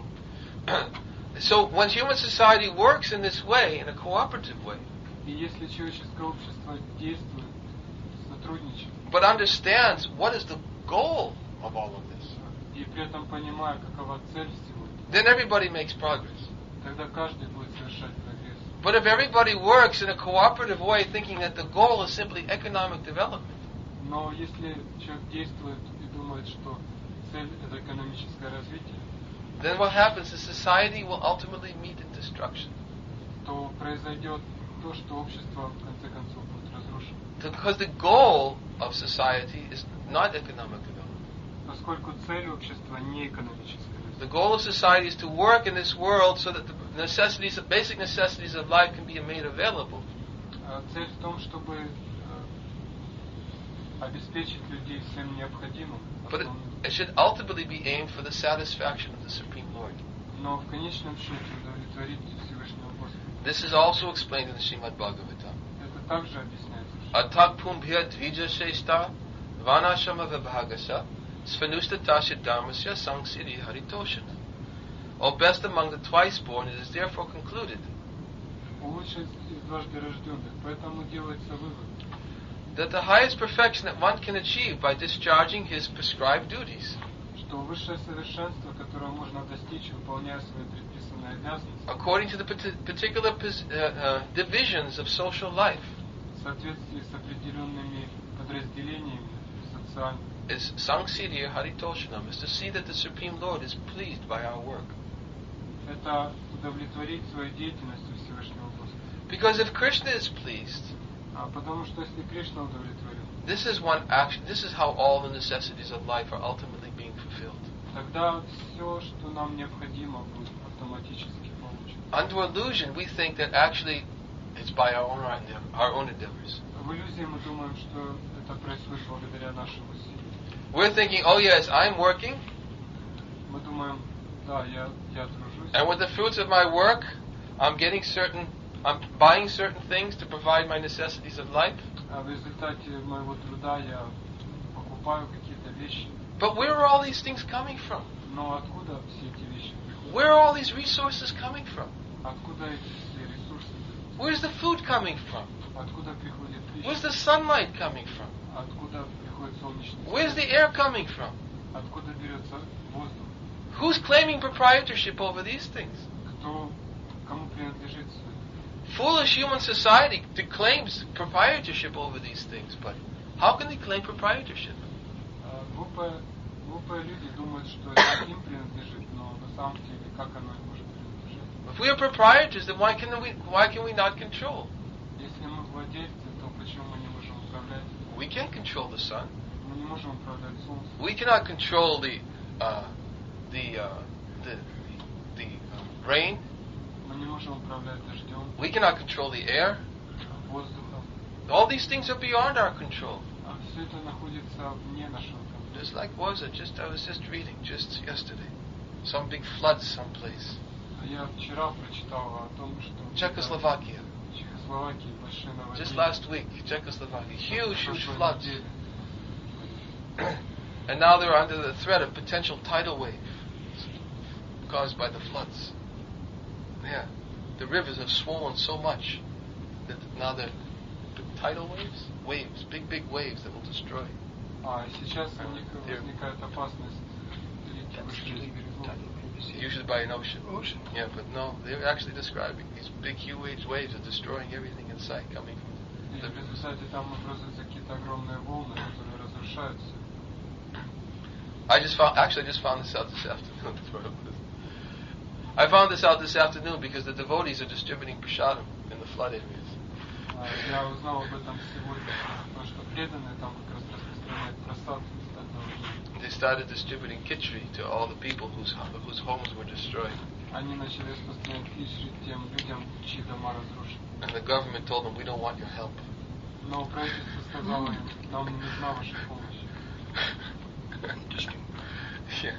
So when human society works in this way, in a cooperative way, И если человеческое общество действует, сотрудничает, but understands what is the goal of all of this, и при этом понимая, какова цель всего, then everybody makes progress. тогда каждый будет совершать прогресс. But if everybody works in a cooperative way, thinking that the goal is simply economic development, Но если человек действует и думает, что цель – это экономическое развитие, then what happens is society will ultimately meet in destruction. то произойдет то, что общество в конце концов будет разрушено. Because the goal of society is not economic development. Поскольку цель общества не экономическое The развитие. goal of society is to work in this world so that the necessities, the basic necessities of life can be made available. Цель в том, чтобы обеспечить людей всем необходимым, But it should ultimately be aimed for the satisfaction of the Supreme Lord. но в конечном счете удовлетворить Всевышнего Господа. This is also explained in the Srimad Bhagavatam. Это также объясняется. Atak pumbhya dvija sheshta vanashama vibhagasa Svanusta tasya dharmasya sangsiri haritoshana. O best among the twice born, it is therefore concluded Лучше из дважды рожденных. Поэтому делается вывод, that the highest perfection that one can achieve by discharging his prescribed duties, что высшее совершенство, которое можно достичь, выполняя свои предписанные обязанности, according to the particular divisions of social life, в соответствии с определенными подразделениями социальными, is sangsiri haritoshanam, is to see that the Supreme Lord is pleased by our work. это удовлетворить своей деятельностью Всевышнего Господа. Because if Krishna is pleased, Потому что если Кришна удовлетворен, this is one action. This is how all the necessities of life are ultimately being fulfilled. тогда все, что нам необходимо, будет автоматически получено. Under illusion, we think that actually it's by our own endeavors. В иллюзии мы думаем, что это происходит благодаря нашим усилиям. We're thinking, oh yes, I'm working, Мы думаем, да, я тружусь, and with the fruits of my work, I'm buying certain things to provide my necessities of life. а в результате моего труда я покупаю какие-то вещи. But where are all these things coming from? Но откуда все эти вещи приходят? Where are all these resources coming from? Откуда эти все ресурсы? Where's the food coming from? Откуда приходит Where's пища? the sunlight coming from? Откуда приходит солнечный Where's свет? the air coming from? Откуда берется воздух? Who's claiming proprietorship over these things? Кому принадлежит все это? Foolish human society claims proprietorship over these things, but how can they claim proprietorship? Глупые люди думают, что это им принадлежит, но на самом деле как оно им может принадлежать? If we are proprietors, then why can we not control? Если мы владельцы, то почему мы не можем управлять? We can control the sun. Мы не можем управлять солнцем. We cannot control the rain. Мы не можем управлять дождем, We cannot control the air. воздухом. All these things are beyond our control. А все это находится вне нашего контроля. Just like I was just reading just yesterday, some big floods someplace. Я вчера прочитал о том, что Czechoslovakia. в Чехословакии большие наводнения. Just last week, Czechoslovakia, huge Прошлой floods. неделе. And now they're under the threat of potential tidal wave caused by the floods. Yeah, the rivers have swollen so much that now they're tidal waves, big waves that will destroy. Сейчас у них возникает опасность реки вышли из берегов. Usually by an ocean. Yeah, but no, they're actually describing these big huge waves are destroying everything in sight coming from И в результате там образуются какие-то огромные волны, которые разрушают все. I just found this out this afternoon. I found this out this afternoon because the devotees are distributing prasadam in the flood areas. Я узнал об этом сегодня, потому что преданные там как раз распространяют просад. They started distributing khichdi to all the people whose homes were destroyed. Они начали распространять кичри тем людям, чьи дома разрушены. And the government told them, we don't want your help. Но правительство сказало им, нам не нужна ваша помощь. Yeah.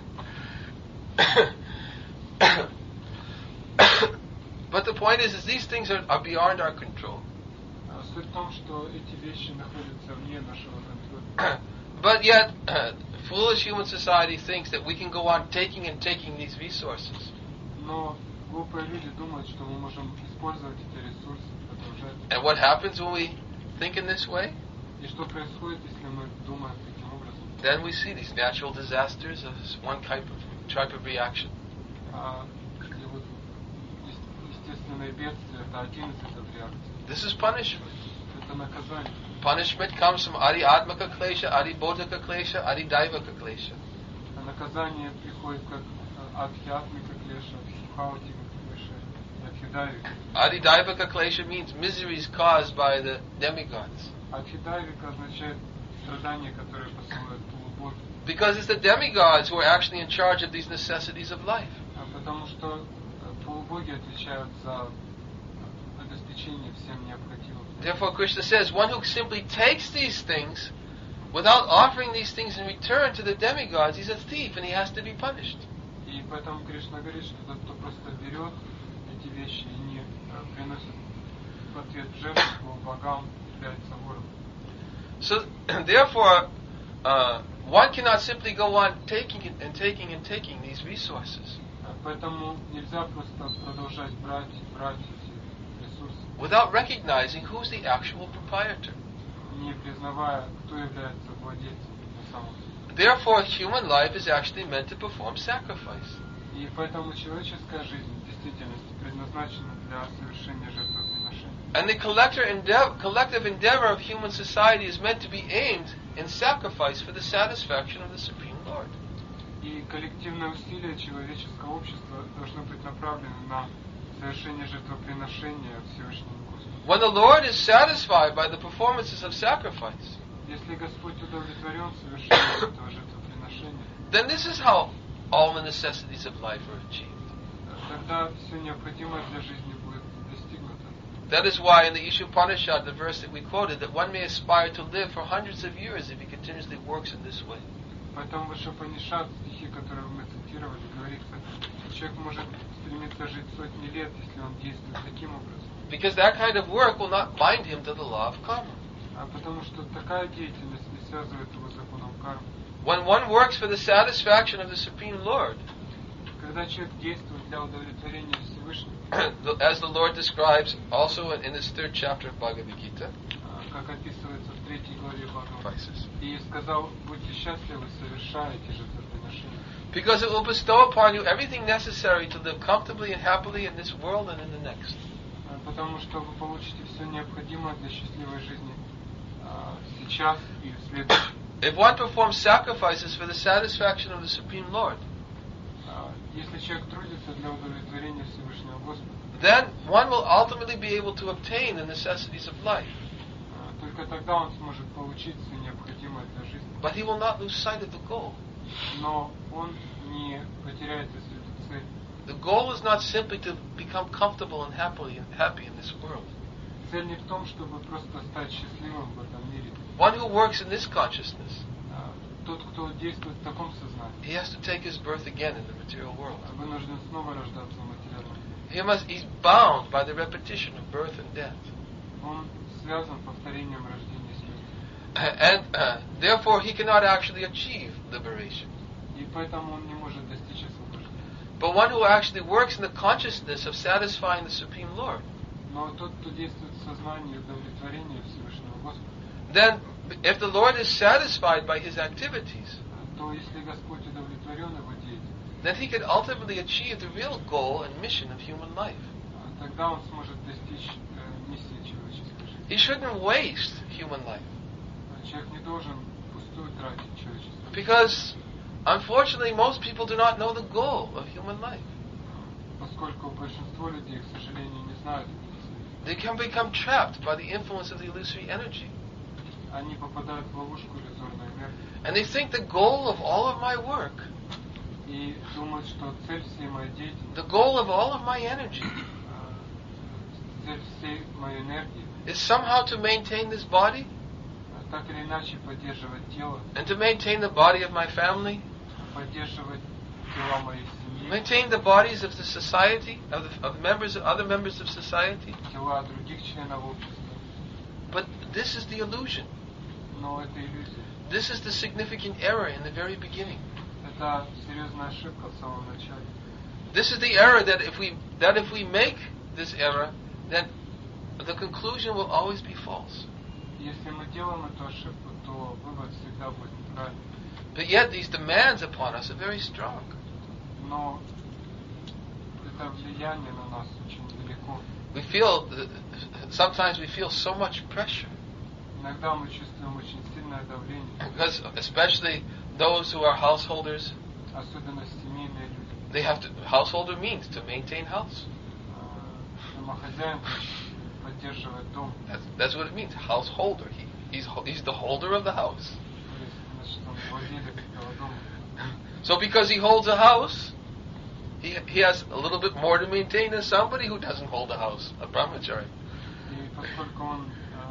But the point is these things are beyond our control. Суть в том, что эти вещи находятся вне нашего контроля. But yet, foolish human society thinks that we can go on taking these resources. Но глупые люди думают, что мы можем использовать эти ресурсы, продолжать. And what happens when we think in this way? И что происходит, если мы думаем таким образом? Then we see these natural disasters as one type of reaction. И вот естественные бедствия – это один из этих реакций. This is punishment. Это наказание. Punishment comes from Adi Atmaka Klesha, Adi Bodhaka Klesha, Adi Daivaka Klesha. Наказание приходит как адхиатмика клеша, сухаутика клеша, адхидайвика. Adi Daivaka Klesha means miseries caused by the demigods. Адхидайвика означает страдания, которые посылают полубоги. Because it's the demigods who are actually in charge of these necessities of life. Потому что полубоги отвечают за обеспечение всем необходимым. Therefore Krishna says, one who simply takes these things without offering these things in return to the demigods, he's a thief and he has to be punished. И поэтому Кришна говорит, что тот, кто просто берет эти вещи и не приносит в ответ жертву богам, является вором. So, therefore, one cannot simply go on taking and taking these resources Поэтому нельзя просто продолжать брать эти ресурсы, without recognizing who's the actual proprietor. не признавая, кто является владельцем на самом деле. Therefore, human life is actually meant to perform sacrifice. И поэтому человеческая жизнь в действительности предназначена для совершения жертвоприношения. And the collective endeavor of human society is meant to be aimed in sacrifice for the satisfaction of the Supreme Lord. И коллективное усилие человеческого общества должно быть направлено на совершение жертвоприношения Всевышнему Господу. When the Lord is satisfied by the performances of sacrifice, Если Господь удовлетворен совершением этого жертвоприношения, then this is how all the necessities of life are achieved. тогда все необходимое для жизни будет достигнуто. That is why in the Ishopanishad, the verse that we quoted, that one may aspire to live for hundreds of years if he continuously works in this way. Поэтому в Ишопанишад, стихи, которые мы цитировали, говорится, человек может стремиться жить сотни лет, если он действует таким образом. Because that kind of work will not bind him to the law of karma. Потому что такая деятельность не связывает его с законом кармы. When one works for the satisfaction of the Supreme Lord, Когда человек действует для удовлетворения Всевышнего, as the Lord describes also in this 3rd chapter of Bhagavad Gita, как описывается в 3 главе Бхагавата, и сказал, будьте счастливы, совершаете жертвоприношение. because it will bestow upon you everything necessary to live comfortably and happily in this world and in the next. Потому что вы получите все необходимое для счастливой жизни сейчас и в следующем. If one performs sacrifices for the satisfaction of the Supreme Lord, Если человек трудится для удовлетворения Всевышнего Господа, then one will ultimately be able to obtain the necessities of life. только тогда он сможет получить все необходимое для жизни. But he will not lose sight of the goal. Но он не потеряет из виду цель. The goal is not simply to become comfortable and happy in this world. Цель не в том, чтобы просто стать счастливым в этом мире. One who works in this consciousness, Тот, кто действует в таком сознании, he has to take his birth again in the material world. вынужден снова рождаться в материальном мире. He's bound by the repetition of birth and death. Он связан повторением рождения и смерти. And therefore he cannot actually achieve liberation. И поэтому он не может достичь освобождения. But one who actually works in the consciousness of satisfying the Supreme Lord, Но тот, кто действует в сознании удовлетворения Всевышнего Господа, then if the Lord is satisfied by his activities, то если Господь удовлетворен его деятельностью, then he can ultimately achieve the real goal and mission of human life. тогда он сможет достичь миссии человеческой жизни. He shouldn't waste human life. Человек не должен пустую тратить человечество. Because, unfortunately, most people do not know the goal of human life. Поскольку большинство людей, к сожалению, не знают этой цели. They can become trapped by the influence of the illusory energy. Они попадают в ловушку иллюзорной энергии. And they think the goal of all of my work, И думают, что цель всей моей деятельности, the goal of all of my energy, цель всей моей энергии, is somehow to maintain this body, так или иначе поддерживать тело, and to maintain the body of my family, поддерживать тела моей семьи, maintain the bodies of the society, of other members of society. тела других членов общества. But this is the illusion. Но это иллюзия. This is the significant error in the very beginning. Это серьезная ошибка в самом начале. This is the error that if we make this error, then the conclusion will always be false. Если мы делаем эту ошибку, то вывод всегда будет неправильным. But yet these demands upon us are very strong. Но это влияние на нас очень велико. Sometimes we feel so much pressure. Иногда мы чувствуем очень сильное давление. Because especially those who are householders, Особенно семейные люди. householder means to maintain house. Домохозяин поддерживает дом. That's what it means, householder. He's the holder of the house. Значит, он владелец этого дома. So because he holds a house, he has a little bit more to maintain than somebody who doesn't hold a house, a brahmachari. И поскольку он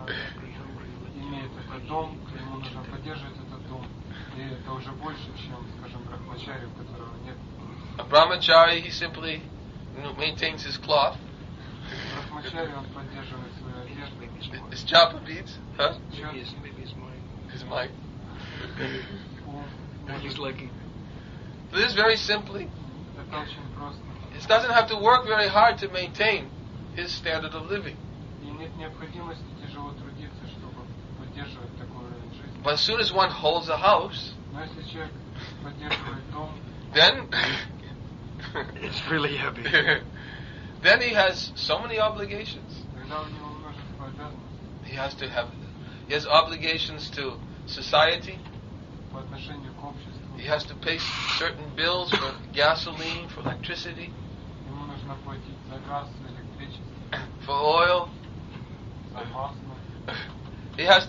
имеет этот дом, ему нужно поддерживать этот дом. И это уже больше, чем, скажем, брахмачари, у которого нет. A brahmachari, he simply maintains his cloth, Брахмачари, он поддерживает свою одежду. his japa beads, Чё? his mind. У может He's liking. This very simply, это очень просто. he doesn't have to work very hard to maintain his standard of living. И нет необходимости тяжело трудиться, чтобы поддерживать такой уровень жизни. But as soon as one holds a house, Но если человек поддерживает дом, then It's really heavy. then he has so many obligations. тогда у него множество обязанностей He has obligations to society. по отношению к обществу. He has to pay certain bills for gasoline, for electricity, Ему нужно платить за газ, за электричество, for oil. за масло. He has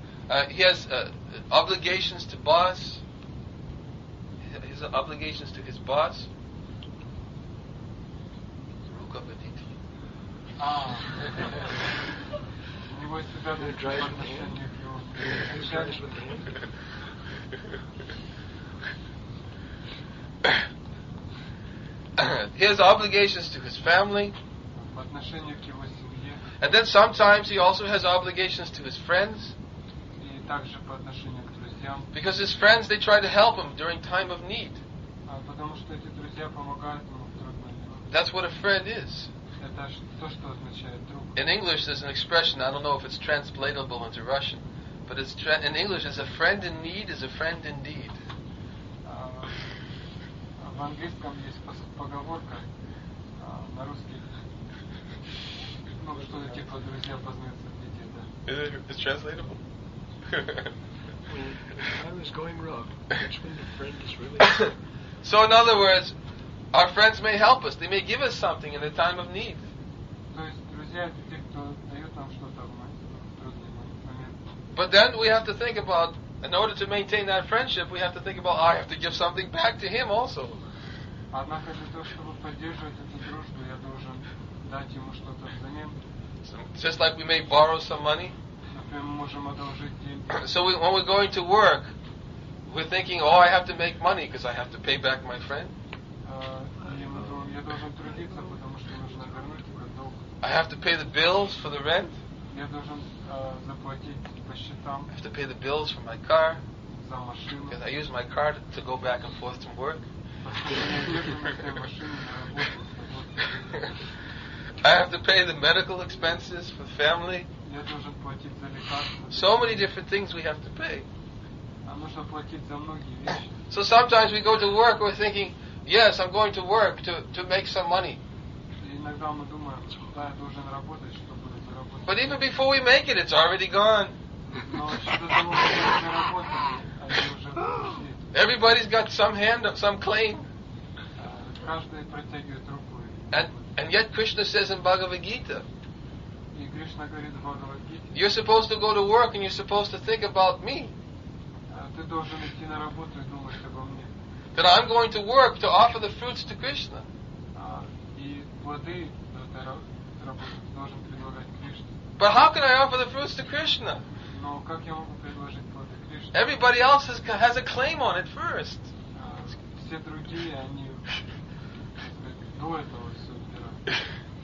obligations to boss. He has obligations to his boss. У него есть обязанности по отношению к его начальнику. He has obligations to his family. По отношению к его семье And then sometimes he also has obligations to his friends. и также по отношению к друзьям. Because his friends, they try to help him during time of need. Потому что эти друзья помогают ему в трудную минуту. That's what a friend is. Это то, что означает друг. In English, there's an expression, I don't know if it's translatable into Russian, but in English, is a friend in need is a friend indeed. В английском есть поговорка, на русский, ну, что-то типа «друзья познаются в беде», да. It's translatable? When I was going wrong, that's when the friend is really. So in other words, our friends may help us. They may give us something in a time of need. То есть друзья это те, кто дает нам что-то в трудный момент. But then we have to think about, in order to maintain that friendship, we have to think about, I have to give something back to him also. Однако для того, чтобы поддерживать эту дружбу, я должен дать ему что-то взамен. Just like we may borrow some money. Например, мы можем одолжить деньги. So when we're going to work, we're thinking, oh, I have to make money because I have to pay back my friend. И я должен трудиться, потому что нужно вернуть этот долг. I have to pay the bills for the rent. Я должен заплатить по счетам I have to pay the bills for my car за машину. because I use my car to go back and forth to work. I have to pay the medical expenses for the family. Я должен платить за лекарства. So many different things we have to pay. Нужно платить за многие вещи. So sometimes we go to work, we're thinking, yes, I'm going to work to make some money. И иногда мы думаем, да, я должен работать, чтобы заработать. But even before we make it, it's already gone. Но еще до того, как мы заработали, они уже ушли. Everybody's got some claim. Каждый протягивает руку. And yet Krishna says in Bhagavad Gita, И Кришна говорит в Бхагавад-гите, you're supposed to go to work and you're supposed to think about me. ты должен идти на работу и думать обо мне. That I'm going to work to offer the fruits to Krishna. И плоды этой работы ты должен предлагать Кришне. But how can I offer the fruits to Krishna? Но как я могу предложить плоды Кришне? Everybody else has a claim on it first. Все другие, они до этого все убирают.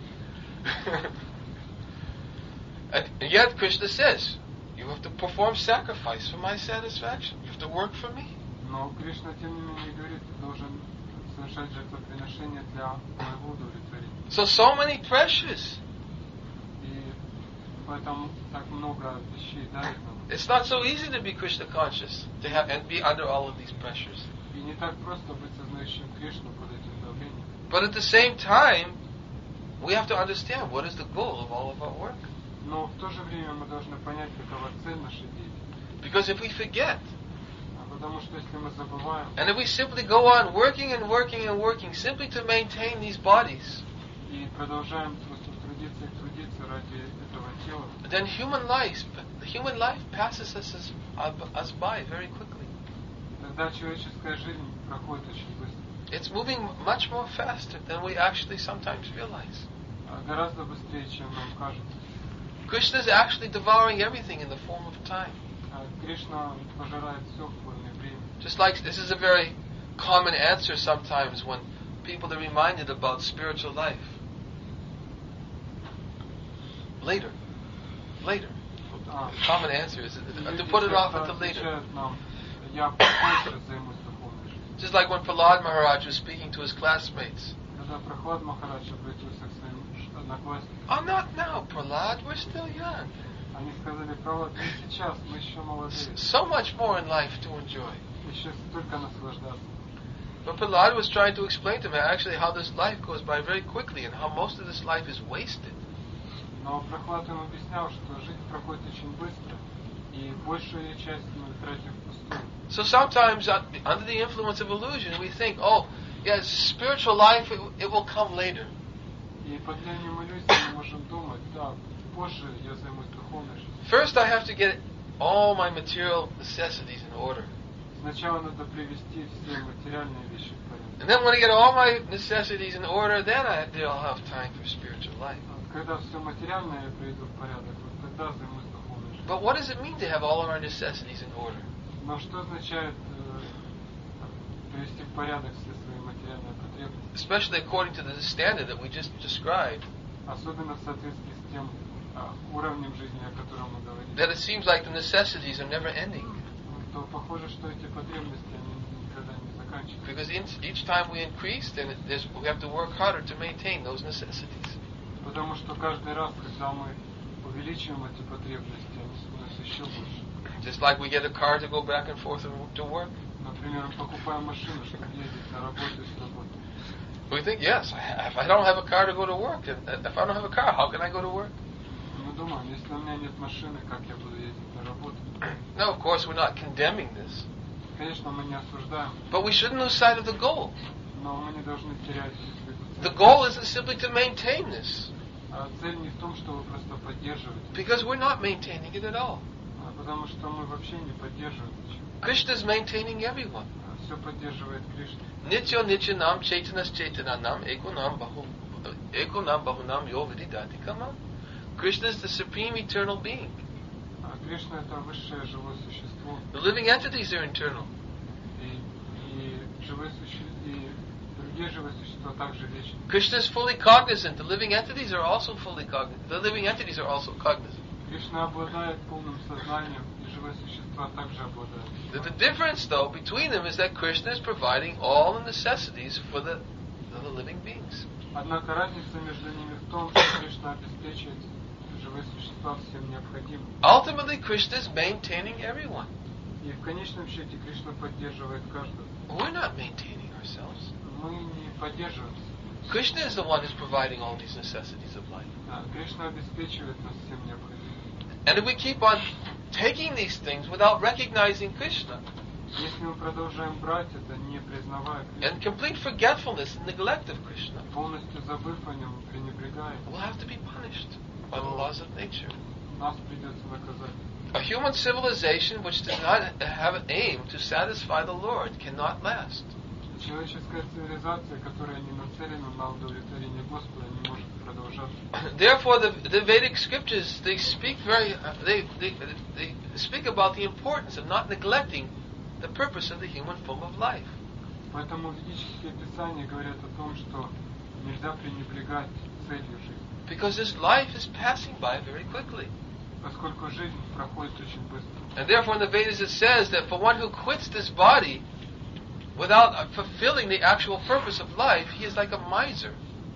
And yet Krishna says, you have to perform sacrifice for my satisfaction. You have to work for me. Но Кришна, тем не менее, говорит, ты должен совершать жертвоприношение для моего удовлетворения. So many pressures. И поэтому так много вещей давит нам. It's not so easy to be Krishna conscious and be under all of these pressures. И не так просто быть сознающим Кришну под этим давлением. But at the same time, we have to understand what is the goal of all of our work. Но в то же время мы должны понять, какова цель нашей деятельности. Because if we forget, Потому что если мы забываем, and if we simply go on working and working and working simply to maintain these bodies, и продолжаем просто трудиться и трудиться ради этого тела, then human life passes us by very quickly. тогда человеческая жизнь проходит очень быстро. It's moving much more faster than we actually sometimes realize. Гораздо быстрее, чем нам кажется. Krishna is actually devouring everything in the form of time. Кришна пожирает все в форме времени. Just like this is a very common answer sometimes when people are reminded about spiritual life. Later. Common answer is to put it off until later. я больше займусь духовной жизнью. Just like when Prahlad Maharaj was speaking to his classmates. Когда Прохлад Махарадж обратился к своим одноклассникам, Oh, not now, Prahlad, we're still young. они сказали: Прохлад, не сейчас, мы еще молодые, So much more in life to enjoy. еще столько наслаждаться. But Prahlad was trying to explain to him actually how this life goes by very quickly and how most of this life is wasted. Но Прохлад им объяснял, что жизнь проходит очень быстро, и большую ее часть мы тратим впустую. So sometimes, under the influence of illusion, we think, oh, yes, spiritual life, it will come later. И под влиянием иллюзий мы можем думать: да, позже я займусь духовной жизнью. First, I have to get all my material necessities in order. Сначала надо привести все материальные вещи в порядок. And then when I get all my necessities in order, then I'll have time for spiritual life. Когда все материальное я приведу в порядок, вот тогда займусь духовной жизнью. But what does it mean to have all of our necessities in order? Но что означает привести в порядок все свои материальные потребности? Especially according to the standard that we just described. Особенно в соответствии с тем уровнем жизни, о котором мы говорили. That it seems like the necessities are never ending. То похоже, что эти потребности, они никогда не заканчиваются. Because each time we increase, then we have to work harder to maintain those necessities. Потому что каждый раз, когда мы увеличиваем эти потребности, они становятся еще больше. Just like we get a car to go back and forth to work. Например, мы покупаем машину, чтобы ездить на работу и с работы. We think, yes, if I don't have a car to go to work, and if I don't have a car, how can I go to work? Мы думаем, если у меня нет машины, как я буду ездить на работу? No, of course, we're not condemning this. Конечно, мы не осуждаем, But we shouldn't lose sight of the goal. но мы не должны терять из виду The цель. goal isn't simply to maintain this. А цель не в том, чтобы просто поддерживать, Because we're not maintaining it at all. потому что мы вообще не поддерживаем ничего. Krishna's maintaining everyone. Все поддерживает Кришна. Nityo Nityanam Chaitanas Chaitananam Ekunam Bahunam Yo Vididati Kama. Krishna is the supreme eternal being. Кришна — это высшее живое существо, The living entities are eternal. и другие живые существа также вечны. Krishna is fully cognizant. The living entities are also fully cognizant. The living entities are also cognizant. Кришна обладает полным сознанием, и живые существа также обладают. The difference, though, between them is that Krishna is providing all the necessities for the living beings. Однако разница между ними в том, что Кришна обеспечивает живые существа всем необходимым. Ultimately, Krishna is maintaining everyone. И в конечном счете Кришна поддерживает каждого. We're not maintaining ourselves. Мы не поддерживаемся. Krishna is the one who's providing all these necessities of life. Кришна обеспечивает нас всем необходимым. And if we keep on taking these things without recognizing Krishna, Если мы продолжаем брать это, не признавая and Кришну, complete forgetfulness and neglect of Krishna, полностью забыв о нем, пренебрегая, we'll have to be punished by the laws of nature. нас придется наказать. A human civilization which does not have an aim to satisfy the Lord cannot last. Человеческая цивилизация, которая не нацелена на удовлетворение Господа, не может продолжаться. Therefore, the Vedic scriptures they speak they speak about the importance of not neglecting the purpose of the human form of life. Поэтому ведические писания говорят о том, что нельзя пренебрегать целью жизни, Because this life is passing by very quickly. поскольку жизнь проходит очень быстро. And therefore in the Vedas it says that for one who quits this body without fulfilling the actual purpose of life, he is like a miser.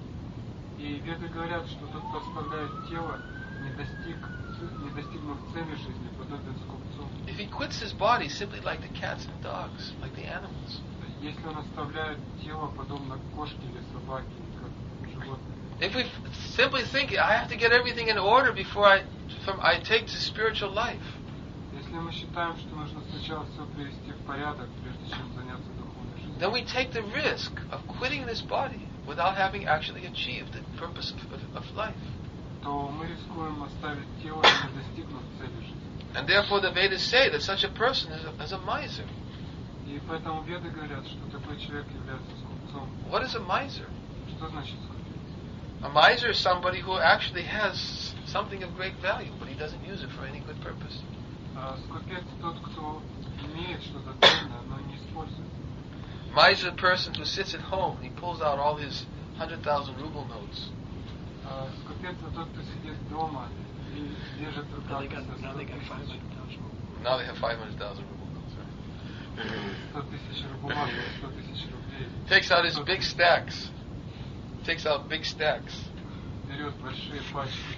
И Веды говорят, что тот, кто оставляет тело, не достигнув цели жизни, подобен скупцу. If he quits his body, simply like the cats and dogs, like the animals. Если он оставляет тело, подобно кошке или собаке, как животное. If we simply think, I have to get everything in order before I take to spiritual life, Если мы считаем, что нужно сначала все привести в порядок, прежде чем заняться духовной жизнью, then we take the risk of quitting this body without having actually achieved the purpose of life. то мы рискуем оставить тело, не достигнув цели жизни. And therefore the Vedas say that such a person is a miser. И поэтому Веды говорят, что такой человек является скупцом. What is a miser? Что значит скупец? A miser is somebody who actually has something of great value, but he doesn't use it for any good purpose. Скупец тот, кто имеет что-то ценное, но не использует. Miser person who sits at home and he pulls out all his 100,000 ruble notes. Скупец тот, кто сидит дома и держит в Now руках they got 500,000. Now they have 500,000 ruble notes, right? 100 тысяч бумаг, 100 тысяч рублей. Takes out his big stacks. Takes out big stacks. Берет большие пачки,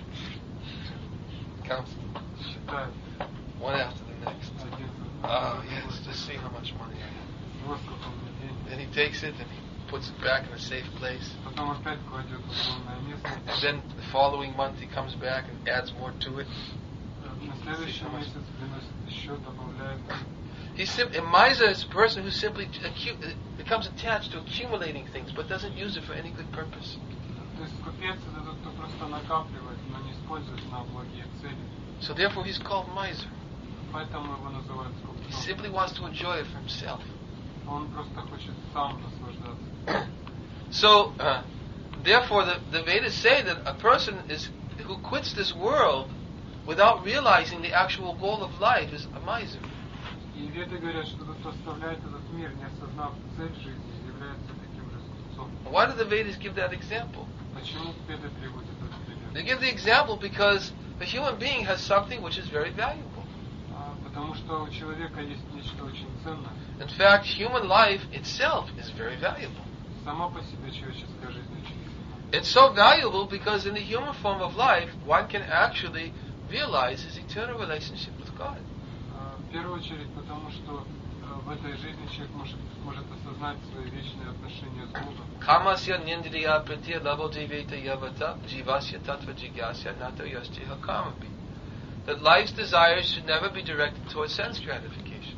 Counts считает one after the next. один за Oh, yes, just see how much money I have. вот сколько у меня денег. Then he takes it and he puts it back in a safe place. Потом опять кладет в укромное место. And then the following month he comes back and adds more to it. На следующий месяц приносит еще, добавляет. A miser is a person who simply becomes attached to accumulating things but doesn't use it for any good purpose. То есть купец это тот, кто просто накапливает, но не использует на благие цели. So therefore he's called miser. Поэтому его называют He скупцом. simply wants to enjoy it for himself. Он просто хочет сам наслаждаться. So, therefore the Vedas say that a person who quits this world without realizing the actual goal of life is a miser. И веды говорят, что тот, кто оставляет этот мир, не осознав цель жизни, является таким же скупцом. Why do the Vedas give that example? Почему веды приводят этот They пример? give the example because the human being has something which is very valuable. Потому что у человека есть нечто очень ценное. In fact, human life itself is very valuable. Сама по себе человеческая жизнь очень ценна. It's so valuable because in the human form of life, one can actually realize his eternal relationship with God. В первую очередь, потому что в этой жизни человек может осознать свои вечные отношения с Богом. Kamasya nindriya pritya labodiveta yavata jivasya tattva jigyasya nato yasya kamapi. That life's desires should never be directed towards sense gratification.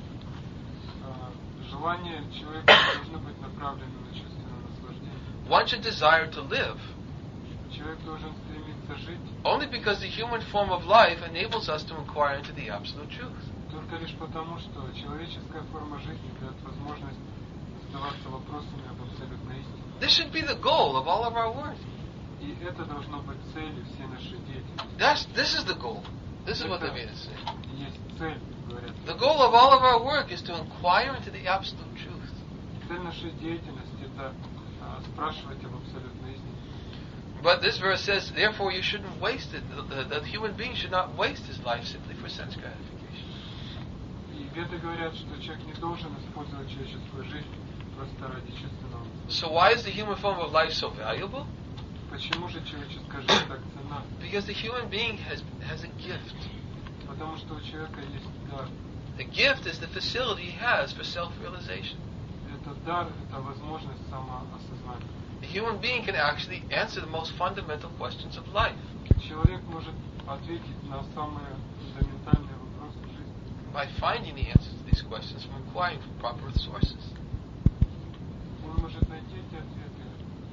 Желания человека должны быть направлены на чувственное наслаждение. One should desire to live Человек должен стремиться жить only because the human form of life enables us to inquire into the absolute truth. только лишь потому, что человеческая форма жизни дает возможность задаваться вопросами об абсолютной истине. This should be the goal of all of our work. И это должно быть целью всей нашей деятельности. This is the goal. This is what the Vedas say. Есть цель, говорят. The goal of all of our work is to inquire into the absolute truth. Цель нашей деятельности это спрашивать об абсолютной истине. But this verse says, therefore you shouldn't waste it. The human being should not waste his life simply for sense gratification. И веды говорят, что человек не должен использовать человеческую жизнь просто ради чувственного. So why is the human form of life so valuable? Почему же человеческая жизнь так ценна? Because the human being has a gift. Потому что у человека есть дар. The gift is the facility he has for self-realization. Этот дар – это возможность самоосознания. The human being can actually answer the most fundamental questions of life Человек может ответить на самые фундаментальные вопросы жизни. by finding the answers to these questions from inquiring from proper sources. Он может найти эти ответы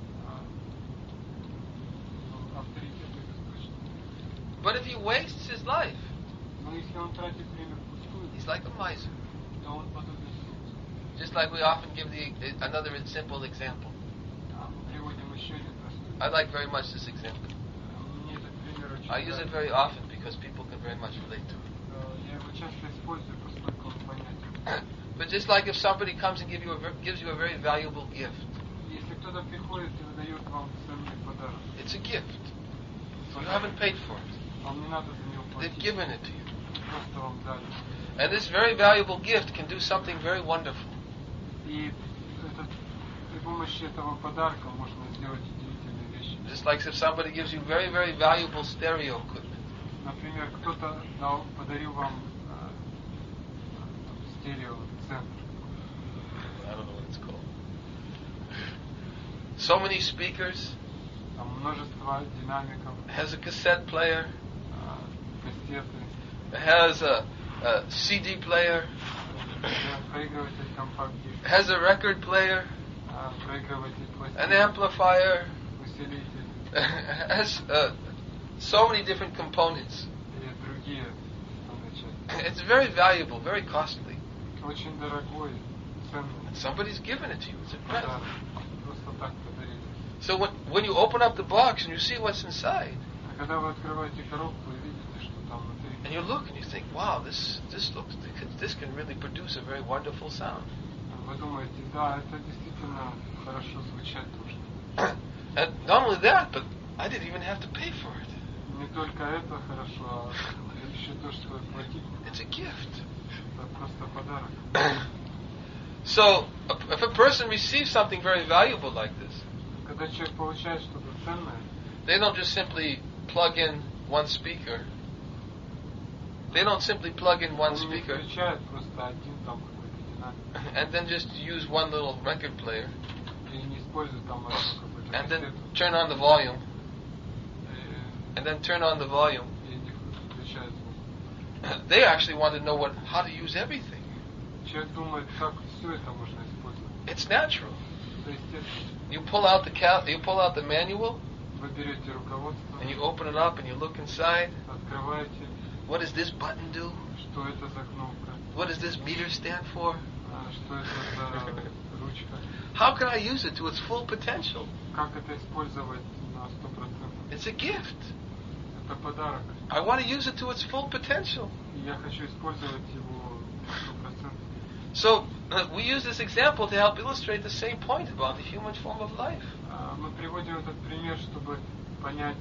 в авторитетных источниках. But if he wastes his life, Но если он тратит время впустую, he's like a miser. то он подобен скупцу. Just like we often give another simple example. Мы приводим еще один простой. I like very much this example. Мне этот пример очень I use it нравится. very often because people can very much relate to it. Я его часто использую, поскольку он понятен. But just like if somebody comes and gives you a very valuable gift, Если кто-то приходит и выдает вам ценный подарок, it's a gift. You haven't paid for it. вам не надо за него They've платить, given it to you. просто вам дали. And this very valuable gift can do something very wonderful. И при помощи этого подарка можно сделать удивительные вещи. Just like if somebody gives you very, very valuable stereo equipment. Например, кто-то подарил вам стереоцентр. I don't know what it's called. So many speakers, Там множество динамиков, has a cassette player, кассеты, has a CD player, проигрыватель компакт-диск, has a record player, проигрыватель an пластинок, amplifier, усилитель has so many different components. и другие части. It's very valuable, very costly. Очень дорогой, ценный And somebody's given it to you. It's a present. подарок. Просто так подарили. So when you open up the box and you see what's inside, А когда вы открываете коробку и видите, что там внутри, and you look and you think, wow, this can really produce a very wonderful sound. вы думаете, да, это действительно хорошо звучать должно. And not only that, but I didn't even have to pay for it. Не только это хорошо, а еще то, что платить, It's a gift. это просто подарок. So, if a person receives something very valuable like this, Когда человек получает что-то ценное, they don't just simply plug in one speaker. They don't simply plug in one он не speaker включает просто один там какой-то динамик and then just use one little record player и не использует там одну какую-то and then кассету turn on the volume и and then turn on the volume. не включает звук. They actually want to know how to use everything. Человек думает, как все это можно использовать. It's natural. Это естественно. You pull out the manual Вы берете руководство, and you open it up and you look inside. открываете, What does this button do? что это за кнопка, What does this meter stand for? что это за ручка, How can I use it to its full potential? как это использовать на 100%. It's a gift. Это подарок. I want to use it to its full potential. И я хочу использовать его на 100%. So we use this example to help illustrate the same point about the human form of life. Мы приводим этот пример, чтобы понять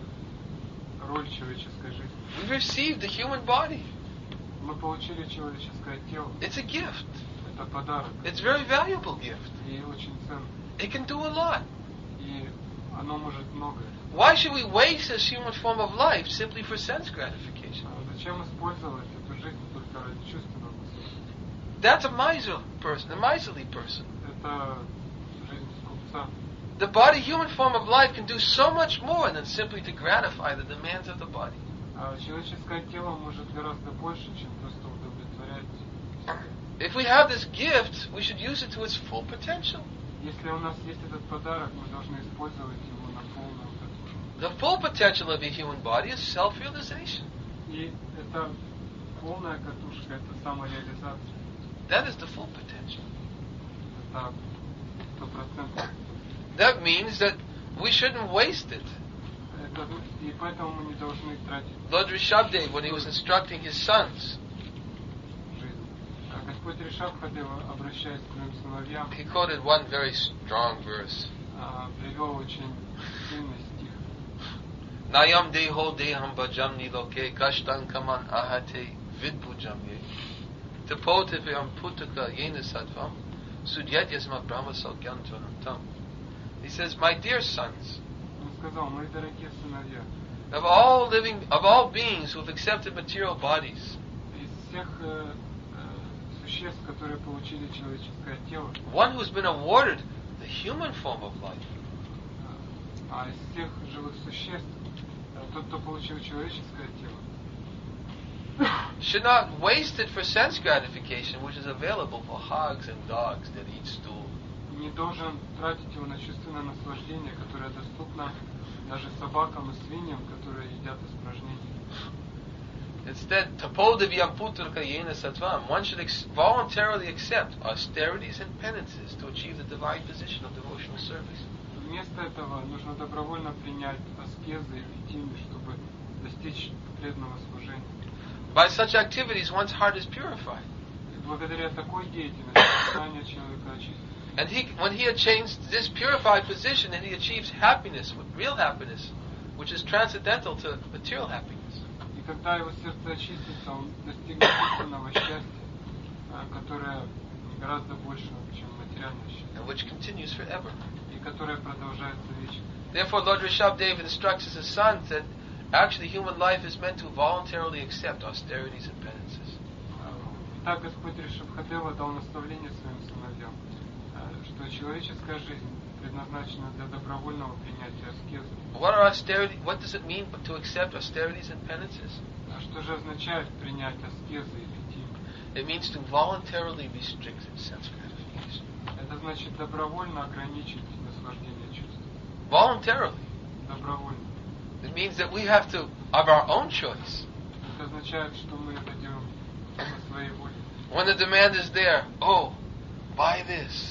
роль человеческой жизни. We received the human body. Мы получили человеческое тело. It's a gift. Это подарок. It's a very valuable gift. И очень ценный. It can do a lot. И оно может многое. Why should we waste this human form of life simply for sense gratification? Зачем использовать эту жизнь только ради чувственного наслаждения? That's a miserly person. Это жизнь скупца. The body, human form of life can do so much more than simply to gratify the demands of the body. Человеческое тело может гораздо больше, чем просто удовлетворять себя. If we have this gift, we should use it to its full potential. Если у нас есть этот подарок, мы должны использовать его на полную катушку. The full potential of the human body is self-realization. И это полная катушка, это самореализация. That is the full potential. Это 100%. That means that we shouldn't waste it. И поэтому мы не должны тратить Lord Rishabdev, when he was instructing his sons, жизнь. Господь Ришабхадев, обращаясь к своим сыновьям, he quoted one very strong verse. привел очень сильный стих. Nayam deho deham bhajam niloke kashtan kaman ahate vidbhujam ye. Tapotivyam putaka yena sattvam sudyatyasma brahma salgyantanam tam. He says, my dear sons, Он сказал, мои дорогие сыновья, of all beings who have accepted material bodies, из всех существ, которые получили человеческое тело, one who's been awarded the human form of life, из всех живых существ, тот, кто получил человеческое тело, should not waste it for sense gratification, which is available for hogs and dogs that eat stool. не должен тратить его на чувственное наслаждение, которое доступно даже собакам и свиньям, которые едят испражнения. Instead, tapodavyam putraka yena sattvam, one should voluntarily accept austerities and penances to achieve the divine position of devotional service. Вместо этого нужно добровольно принять аскезы и фитими, чтобы достичь преданного служения. By such activities, one's heart is purified. И благодаря такой деятельности сознание человека очистится. And when he attains this purified position, then he achieves happiness, real happiness, which is transcendental to material happiness. И когда его сердце очистится, он достигнет истинного счастья, которое гораздо больше, чем материальное счастье. And which continues forever. И которое продолжается вечно. Therefore, Lord Rishabdev instructs his sons that actually human life is meant to voluntarily accept austerities and penances. Так Господь Ришабхадева дал наставление своим сыновьям, что человеческая жизнь предназначена для добровольного принятия аскезы. What does it mean to accept austerities and penances? Что же означает принять аскезы и фитим? It means to voluntarily restrict sense gratification. Это значит добровольно ограничить наслаждение чувств. Voluntarily. Добровольно. It means that we have to, of our own choice. Это означает, что мы это делаем по своей воле. When the demand is there, oh, buy this.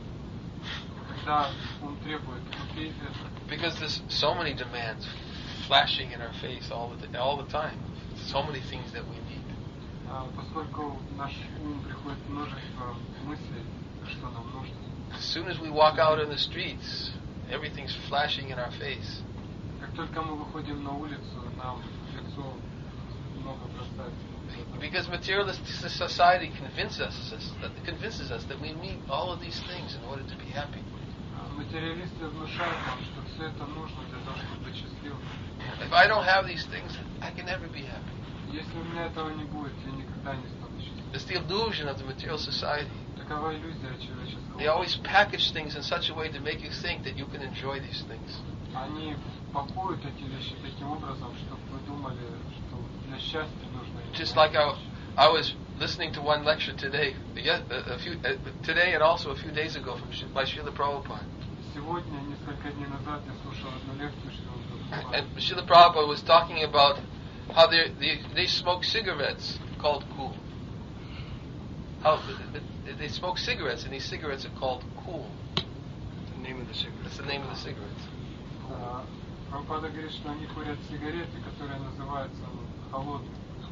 Когда он требует, купи это. Because there's so many demands flashing in our face all the time. So many things that we need. Поскольку в наш ум приходит множество мыслей, что нам нужно. As soon as we walk out in the streets, everything's flashing in our face. Как только мы выходим на улицу, нам в лицо много бросается. people because materialistic society convinces us that we need all of these things in order to be happy. Материалисты внушают нам, что все это нужно для того, чтобы быть счастливым. If I don't have these things, I can never be happy. Если у меня этого не будет, я никогда не стану счастливым. It's the illusion of the material society. Такова иллюзия человеческого. They always package things in such a way to make you think that you can enjoy these things. Они пакуют эти вещи таким образом, чтобы вы думали, что для счастья нужно. Just like I was listening to one lecture today, today and also a few days ago by Srila Prabhupada. Сегодня, несколько дней назад, я слушал одну лекцию Шрила Прабхупады. And Srila Prabhupada was talking about how they smoke cigarettes called cool. How they smoke cigarettes, and these cigarettes are called cool. The name of the cigarette. That's the name of the cigarettes. Прабхупада говорит, что они курят сигареты, которые называются холодными,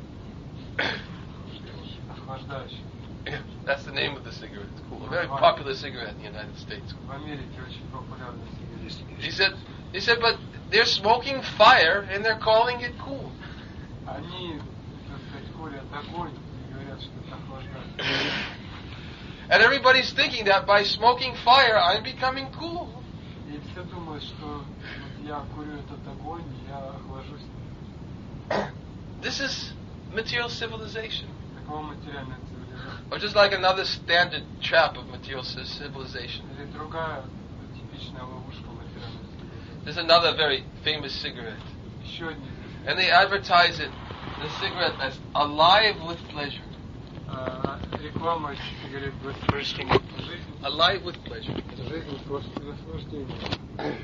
охлаждающими. Yeah, that's the name of the cigarette. It's cool. A very popular cigarette in the United States. В Америке очень популярная сигарета. He said, but they're smoking fire and they're calling it cool. Они, так сказать, курят огонь и говорят, что это охлаждает. And everybody's thinking that by smoking fire, I'm becoming cool. И все думают, что я курю этот огонь, и я охлажусь. This is material civilization. Такова материальная цивилизация. Or just like another standard trap of material civilization. Или другая типичная ловушка материальной цивилизации. There's another very famous cigarette. Еще одни. And they advertise it, the cigarette, as alive with pleasure. Реклама этих сигарет Bursting. жизнь. Alive with pleasure. Жизнь с наслаждением.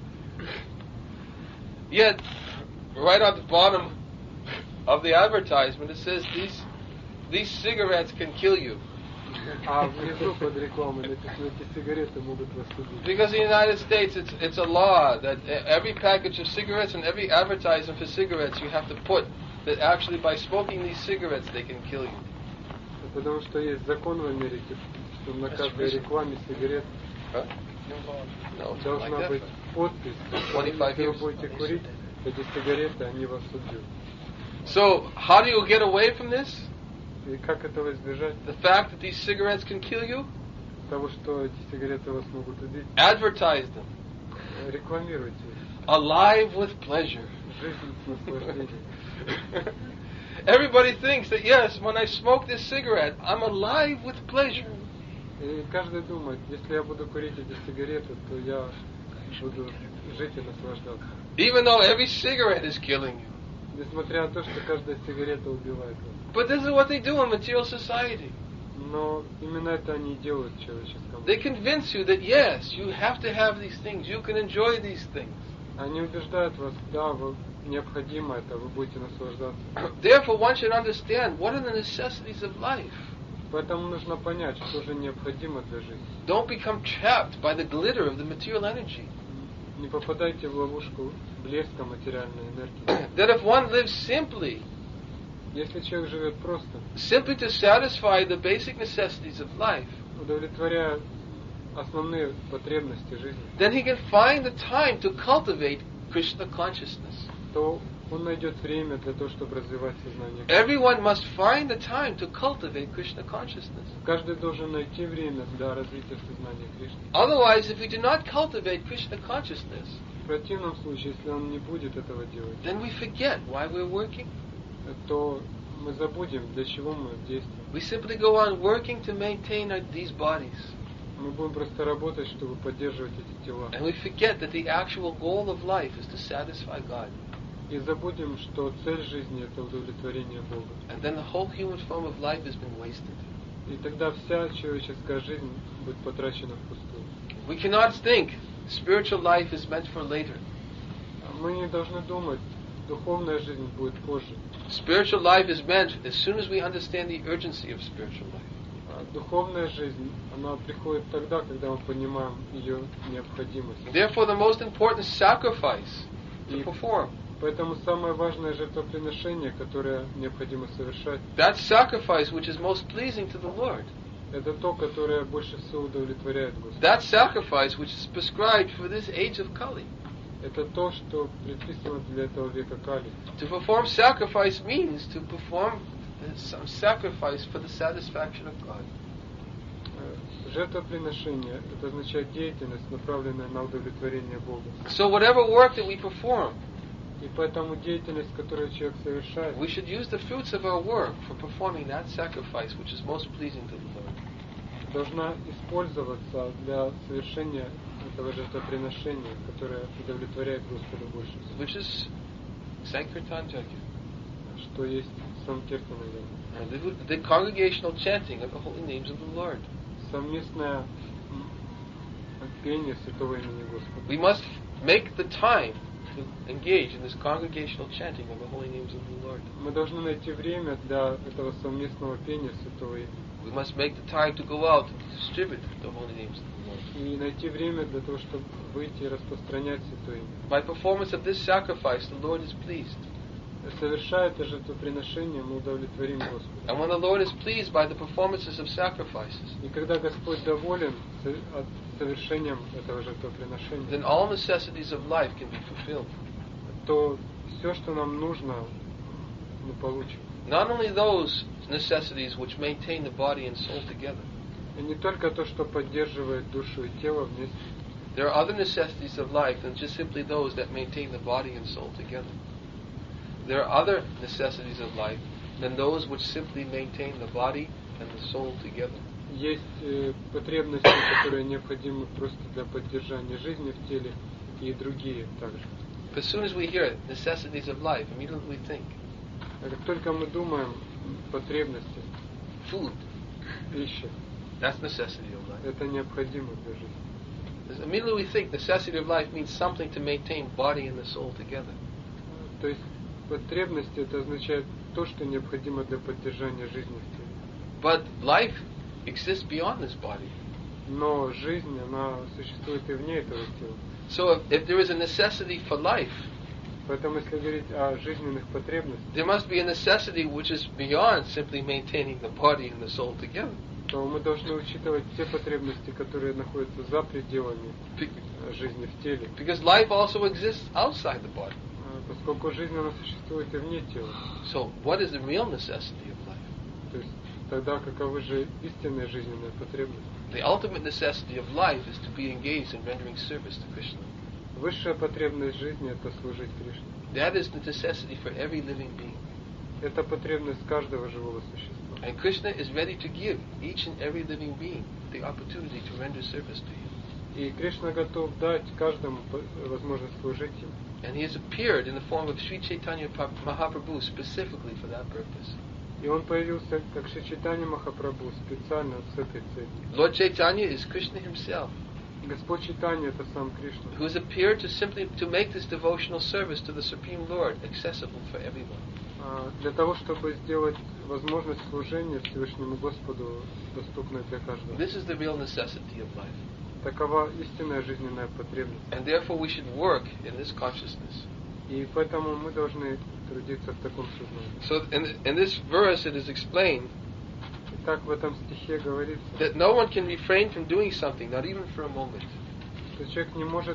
Yet, right on the bottom of the advertisement, it says these cigarettes can kill you. А внизу под рекламой написано, эти сигареты могут вас убить. Because in the United States, it's a law that every package of cigarettes and every advertisement for cigarettes, you have to put that actually by smoking these cigarettes, they can kill you. Потому что есть закон в Америке, что на каждой рекламе сигарет No, it's not должна like быть that. подпись. 25 Если вы years. будете курить эти сигареты, они вас убьют. So, how do you get away from this? И как этого избежать? The fact that these cigarettes can kill you? Того, что эти сигареты вас могут убить. Advertise them. Рекламируйте их. Alive with pleasure. Жизнь с наслаждением. Everybody thinks that, yes, when I smoke this cigarette, I'm alive with pleasure. И каждый думает, если я буду курить эти сигареты, то я буду жить и наслаждаться. Even though every cigarette is killing you. Несмотря на то, что каждая сигарета убивает вас. But this is what they do in material society. Но именно это они и делают в человеческом. They convince you that, yes, you have to have these things. You can enjoy these things. Они убеждают вас, да, необходимо это, вы будете наслаждаться. Therefore, one should understand what are the necessities of life. Поэтому нужно понять, что же необходимо для жизни. Don't become trapped by the glitter of the material energy. Не попадайте в ловушку блеска материальной энергии. That if one lives simply Если человек живет просто, to satisfy the basic necessities of life, удовлетворяя основные потребности жизни, then he can find the time to cultivate Krishna consciousness. то он найдет время для того, чтобы развивать сознание. Everyone must find the time to cultivate Krishna consciousness. Каждый должен найти время для развития сознания Кришны. Otherwise, if we do not cultivate Krishna consciousness, В противном случае, если он не будет этого делать, then we forget why we're working. то мы забудем, для чего мы действуем. We simply go on working to maintain these bodies. Мы будем просто работать, чтобы поддерживать эти тела. And we forget that the actual goal of life is to satisfy God. И забудем, что цель жизни – это удовлетворение Бога. And then the whole human form of life has been wasted. И тогда вся человеческая жизнь будет потрачена впустую. We cannot think spiritual life is meant for later. Мы не должны думать, духовная жизнь будет позже. Spiritual life is meant as soon as we understand the urgency of spiritual life. А духовная жизнь, она приходит тогда, когда мы понимаем ее необходимость. Therefore, the most important sacrifice to И perform, поэтому самое важное жертвоприношение, которое необходимо совершать, that sacrifice which is most pleasing to the Lord, это то, которое больше всего удовлетворяет Господа. that sacrifice which is prescribed for this age of Kali. Это то, что предписано для этого века Кали. To perform sacrifice means to perform some sacrifice for the satisfaction of God. Жертвоприношение – это означает деятельность, направленная на удовлетворение Бога. So whatever work that we perform, И поэтому деятельность, которую человек совершает, we should use the fruits of our work for performing that sacrifice which is most pleasing to the Lord. должна использоваться для совершения этого жертвоприношения, которое удовлетворяет Господа больше всего. Which is Sankirtan Yajna. Что есть Санкиртана Йога. The congregational chanting of the holy names of the Lord. Совместное пение святого имени Господа. We must make the time to engage in this congregational chanting of the holy names of the Lord. Мы должны найти время для этого совместного пения святого имени. We must make the time to go out and distribute the holy names of the Lord. И найти время для того, чтобы выйти и распространять святое имя. By performance of this sacrifice, the Lord is pleased. Совершая это жертвоприношение, мы удовлетворим Господа. And when the Lord is pleased by the performances of sacrifices, И когда Господь доволен от совершением этого жертвоприношения, then all necessities of life can be fulfilled. то все, что нам нужно, мы получим. Not only those necessities which maintain the body and soul together. И не только то, что поддерживает душу и тело вместе. There are other necessities of life than just simply those that maintain the body and soul together. There are other necessities of life than those which simply maintain the body and the soul together. Есть потребности, которые необходимы просто для поддержания жизни в теле, и другие также. As soon as we hear necessities of life, immediately we think Как только мы думаем потребности, food. пища, That's necessity of life. это необходимо для жизни. Immediately we think necessity of life means something to maintain body and the soul together. То есть потребности это означает то, что необходимо для поддержания жизни в теле. But life exists beyond this body. Но жизнь, она существует и вне этого тела. So if there is a necessity for life, Поэтому, если говорить о жизненных потребностях, there must be a necessity which is beyond simply maintaining the body and the soul together. то мы должны учитывать те потребности, которые находятся за пределами жизни в теле. Because life also exists outside the body. Поскольку жизнь, она существует и вне тела. So what is the real necessity of life? То есть тогда каковы же истинные жизненные потребности? The ultimate necessity of life is to be engaged in rendering service to Krishna. Высшая потребность жизни – это служить Кришне. That is the necessity for every living being. Это потребность каждого живого существа. And Krishna is ready to give each and every living being the opportunity to render service to Him. И Кришна готов дать каждому возможность служить Ему. And He has appeared in the form of Sri Chaitanya Mahaprabhu specifically for that purpose. И Он появился как Шри Чайтанья Махапрабху специально с этой целью. Lord Chaitanya is Krishna Himself, Господь Чайтанья – это сам Кришна, who has appeared to simply to make this devotional service to the Supreme Lord accessible for everyone. для того, чтобы сделать возможность служения Всевышнему Господу доступной для каждого. This is the real necessity of life. Такова истинная жизненная потребность. And therefore we should work in this consciousness. И поэтому мы должны трудиться в таком сознании. So in this verse it is explained Итак, в этом стихе говорится, that no one can refrain from doing something, not even for a moment. что человек не может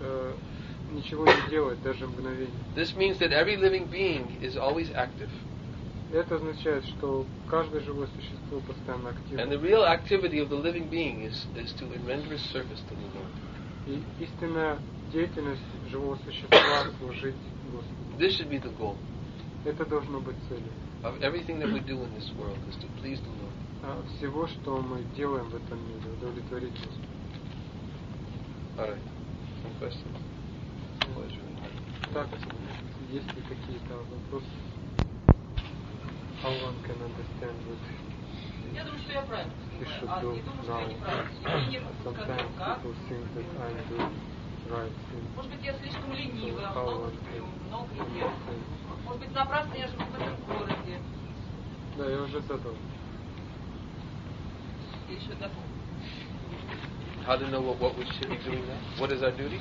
ничего не делать, даже мгновение. This means that every living being is always active. Это означает, что каждое живое существо постоянно And the активно. real activity of the living being is to render service to the Lord. И истинная деятельность живого существа служить Господу. This should be the goal Это должно быть целью. of everything that we do in this world, is to please the Lord. Всего, что мы делаем в этом мире, удовлетворить Господа. All right. Some questions? Well, it's really hard. Так, есть ли какие-то вопросы? How one can understand what Я думаю, что я правильно he понимаю. should А do я думаю, что now? я неправильно. Я не могу сказать, Sometimes как. people think that I'm doing right thing. Может быть, я слишком ленивая, So how много one сплю, can много do ем. things. Может быть, напрасно я живу в этом городе. Да, я уже задал. Я еще дополню. How to know what we should be doing now? What is our duty?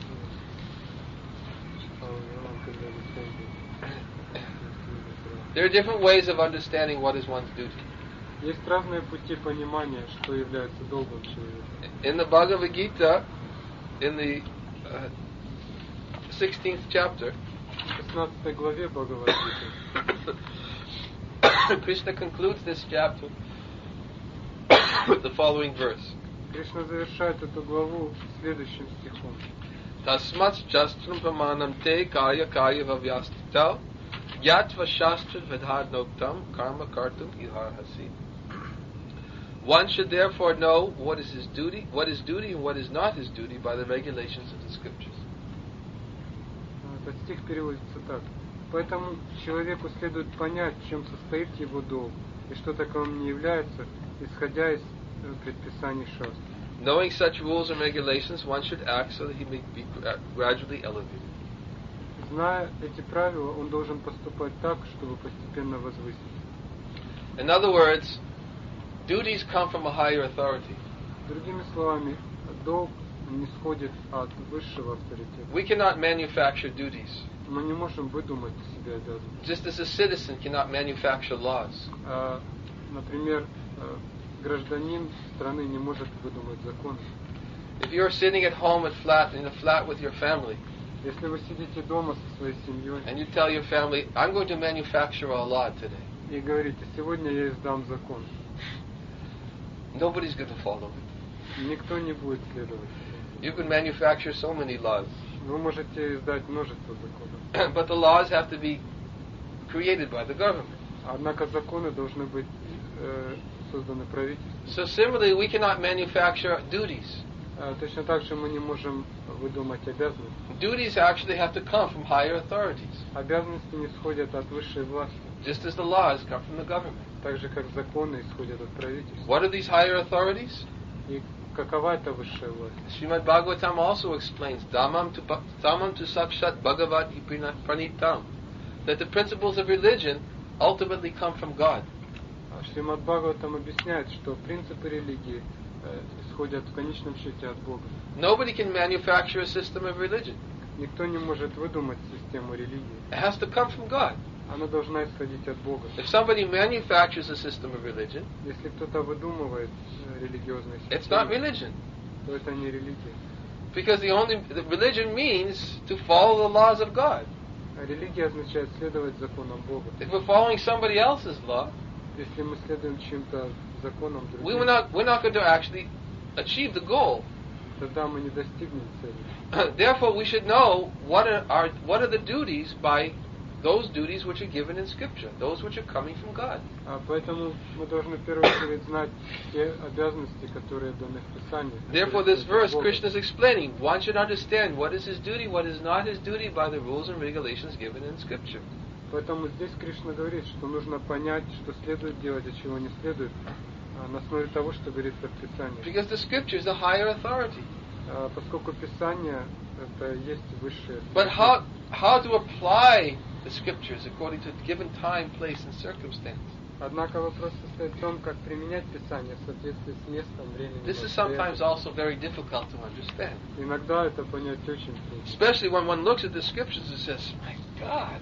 How one can understand it. There are different ways of understanding what is one's duty. Есть разные пути понимания, что является долгом человека. In the Bhagavad Gita, in the 16th chapter, В 16 главе Бхагавад-гиты Krishna concludes this chapter with the following verse. Кришна завершает эту главу следующим стихом. Tasmat shastram pramanam te kaya kaya vavyastita yatva shastra vedhad noktam karma kartum iharhasi. One should therefore know what is duty and what is not his duty by the regulations of the scriptures. Этот стих переводится так. Поэтому человеку следует понять, чем состоит его долг и что таковым не является, исходя из предписаний шастры. Knowing such rules and regulations, one should act so that he may be gradually elevated. Зная эти правила, он должен поступать так, чтобы постепенно возвыситься. In other words, duties come from a higher authority. Другими словами, долг нисходит от высшего авторитета. We cannot manufacture duties, Мы не можем выдумать себе обязанности. just as a citizen cannot manufacture laws. Например, гражданин страны не может выдумать законы. If you're sitting at home in a flat with your family, Если вы сидите дома со своей семьей and you tell your family, I'm going to manufacture a law today, и говорите, сегодня я издам закон, nobody's going to follow it. никто не будет следовать. You can manufacture so many laws, Вы можете издать множество законов. but the laws have to be created by the government. Однако законы должны быть созданы правительством. So similarly, we cannot manufacture duties. Точно так же мы не можем выдумать обязанности. Duties actually have to come from higher authorities, Обязанности не исходят от высшей власти, just as the laws come from the government. так же как законы исходят от правительства. What are these higher authorities? И какова эта высшая власть? Srimad Bhagavatam also explains Dhammam tu sakshat bhagavati pranitam, that the principles of religion ultimately come from God. Шримад Бхагаватам объясняет, что принципы религии исходят в конечном счете от Бога. Nobody can manufacture a system of religion. Никто не может выдумать систему религии. It has to come from God. Она должна исходить от Бога. If somebody manufactures a system of religion, Если кто-то выдумывает религиозные it's not системы, religion. то это не религия. Because the religion means to follow the laws of God. А религия означает следовать законам Бога. If we're following somebody else's law, Если мы следуем чьим-то законам we're другим, not going to actually achieve the goal. тогда мы не достигнем цели. Therefore, we should know what are the duties by those duties which are given in Scripture, those which are coming from God. Поэтому мы должны в первую очередь знать те обязанности, которые даны в Писании. Therefore, this verse, Krishna is explaining, one should understand what is his duty, what is not his duty by the rules and regulations given in Scripture. Поэтому здесь Кришна говорит, что нужно понять, что следует делать, а чего не следует, на основе того, что говорится в Писании. Because the Scripture is a higher authority. Поскольку Писание это есть высшее. But how to apply the Scriptures according to given time, place, and circumstance? Однако вопрос состоит в том, как применять Писание в соответствии с местом, временем. This is sometimes also very difficult to understand. Иногда это понять очень трудно. Especially when one looks at the Scriptures and says, my God,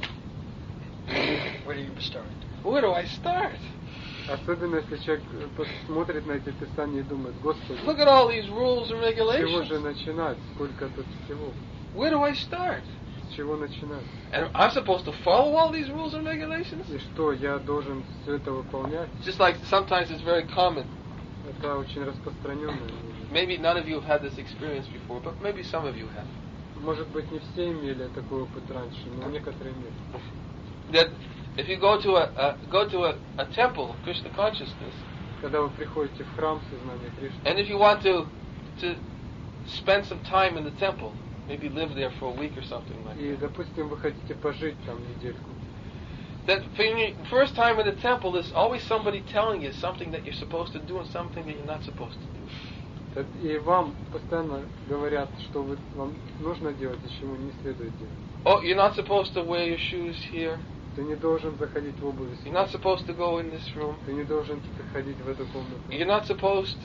Where do you start? where do I start? Особенно если человек смотрит на эти Писания и думает, Господи, Look at all these rules and с чего regulations. же начинать? Сколько тут всего? Where do I start? С чего начинать? And I'm supposed to follow all these rules and regulations? И что, я должен все это выполнять? Just like sometimes it's very common. Это очень распространенное мнение. Maybe none of you have had this experience before, but maybe some of you have. Может быть, не все имели такой опыт раньше, но некоторые имели. That if you go to a temple of Krishna consciousness, Когда вы приходите в храм сознания Кришны, and if you want to spend some time in the temple, maybe live there for a week or something like и, that. допустим, вы хотите пожить там недельку, That for your first time in the temple, there's always somebody telling you something that you're supposed to do and something that you're not supposed to do. и вам постоянно говорят, что вам нужно делать и чего не следует делать. Oh, you're not supposed to wear your shoes here. Ты не должен заходить в обуви, You're not supposed to go in this room. ты не должен заходить в эту комнату, You're not supposed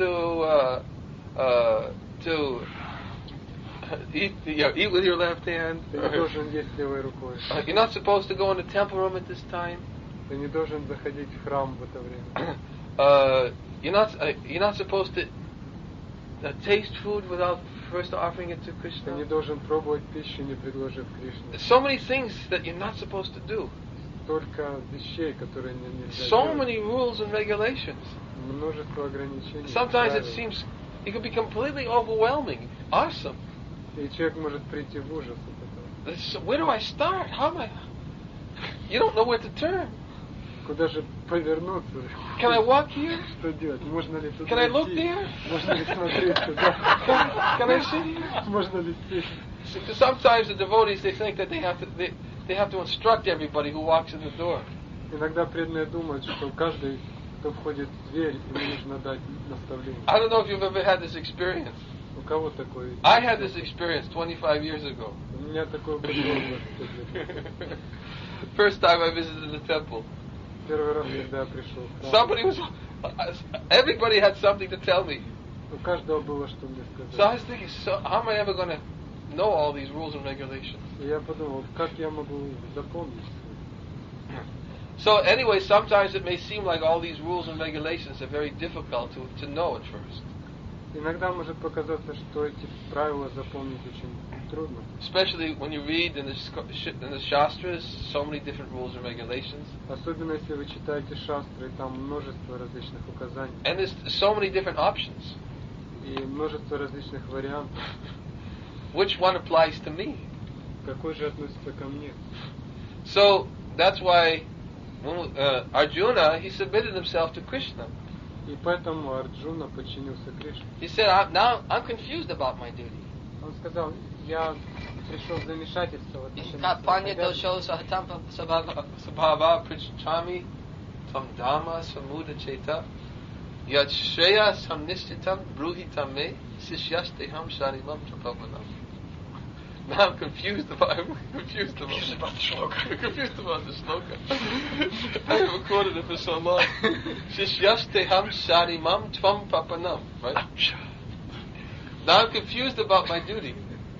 to eat with your left hand. ты не должен есть левой рукой, You're not supposed to go in the temple room at this time. ты не должен заходить в храм в это время, You're not supposed to taste food without first offering it to ты не Krishna. должен пробовать пищу, не предложив Кришне. There's so many things that you're not supposed to do. столько вещей, которые нельзя So делать. many rules and regulations. Множество ограничений. Sometimes it правил. seems it could be completely overwhelming, awesome. И человек может прийти в ужас от этого. Where do I start? How am I? You don't know where to turn. Куда же повернуться? Can I walk here? Что делать? Можно ли туда Can I look идти? there? Можно ли смотреть туда? Can I sit here? Можно ли сесть? Because sometimes the devotees they think that they have to instruct everybody who walks in the door. Иногда преданные думают, что каждый, кто входит в дверь, ему нужно дать наставление. I don't know if you've ever had this experience. У кого такой? I had this experience 25 years ago. У меня такой опыт был 25 лет. First time I visited the temple. Первый раз, когда я пришел в храм, Somebody was. Everybody had something to tell me. у каждого было что мне So I сказать. was thinking, so how am I ever going to know all these rules and regulations? И я подумал, как я могу запомнить? So anyway, sometimes it may seem like all these rules and regulations are very difficult to know at first. Иногда может показаться, что эти правила запомнить очень трудно. Especially when you read in the Shastras, so many different rules and regulations. Особенно если вы читаете шастры, там множество различных указаний And there's so many different options. и множество различных вариантов. Which one applies to me? Какой же относится ко мне? So that's why when, Arjuna, he submitted himself to Krishna. И поэтому Арджуна подчинился Кришне. He said, I'm confused about my duty. Он сказал, я пришел в замешательство в отношении Panya своих dosho sahatam sabhava prichami tam dhamma samuda cheta yat shreya samnishchitam bruhitam me sishyasteham sharimam trapavanam. Now I'm confused about the shloka. Confused about the shloka. I haven't quoted it for so long. Sishyasteham sharimam tvam papanam. Right? Now I'm confused about my duty.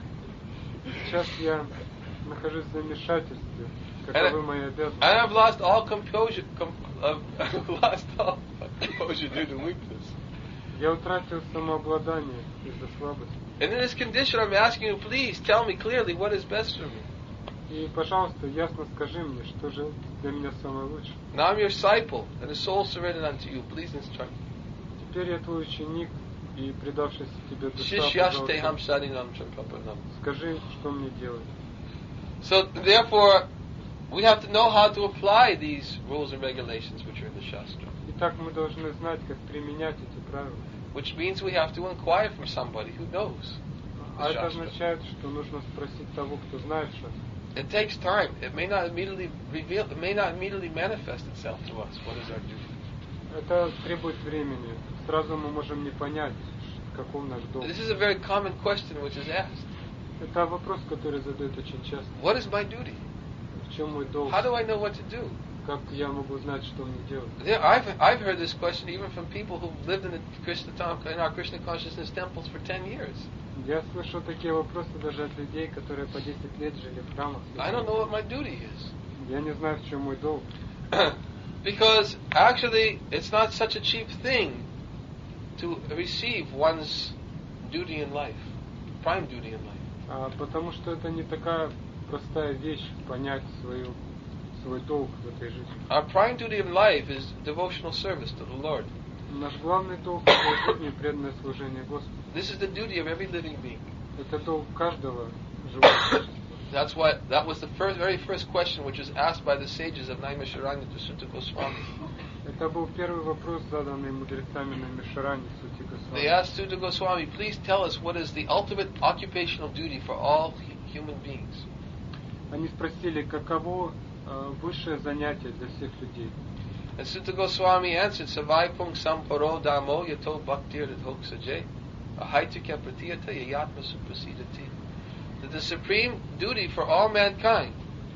Сейчас я нахожусь в замешательстве. Каковы мои обязанности? And I've lost all composure. I've lost all composure due to weakness. Я утратил самообладание из-за слабости. And in this condition, I'm asking you, please tell me clearly what is best for me. И, пожалуйста, ясно скажи мне, что же для меня самое лучшее. Now I'm your disciple, and the soul surrendered unto you. Please instruct me. Теперь я твой ученик и предавшийся тебе душа, Shishyasteham пожалуйста, sharinam trapapanam. скажи, что мне делать. So therefore, we have to know how to apply these rules and regulations which are in the Shastra. Итак, мы должны знать, как применять эти правила. Which means we have to inquire from somebody who knows А the это Shastra. означает, что нужно спросить того, кто знает шастру. It takes time. It may not immediately reveal. It may not immediately manifest itself to us. What is our duty? Это требует времени. Сразу мы можем не понять, каков наш долг. This is a very common question which is asked. Это вопрос, который задают очень часто. What is my duty? В чем мой долг? How do I know what to do? Как я могу знать, что мне делать? I've heard this question even from people who lived in our Krishna consciousness temples for 10 years. Я слышал такие вопросы даже от людей, которые по 10 лет жили в храмах. I don't know what my duty is. Я не знаю, в чем мой долг. Because actually, it's not such a cheap thing to receive one's duty in life, prime duty in life. Потому что это не такая простая вещь понять свой долг в этой жизни. Our prime duty in life is devotional service to the Lord. Наш главный долг в этой жизни — преданное служение Господу. This is the duty of every living being. Это долг каждого живого существа. That's why that was the very first question which was asked by the sages of Naimisharanya to Sutta Goswami. Это был первый вопрос, заданный мудрецами на Мишаране Сути They Госвами. asked Sutta Goswami, please tell us what is the ultimate occupational duty for all human beings. Они спросили, каково высшее занятие для всех людей. And Sutta Goswami answered, Savai pung samparo damo yato bhaktir dhoksaje ahaitikya pratiyata yayatma suprasidati. That the supreme duty for all mankind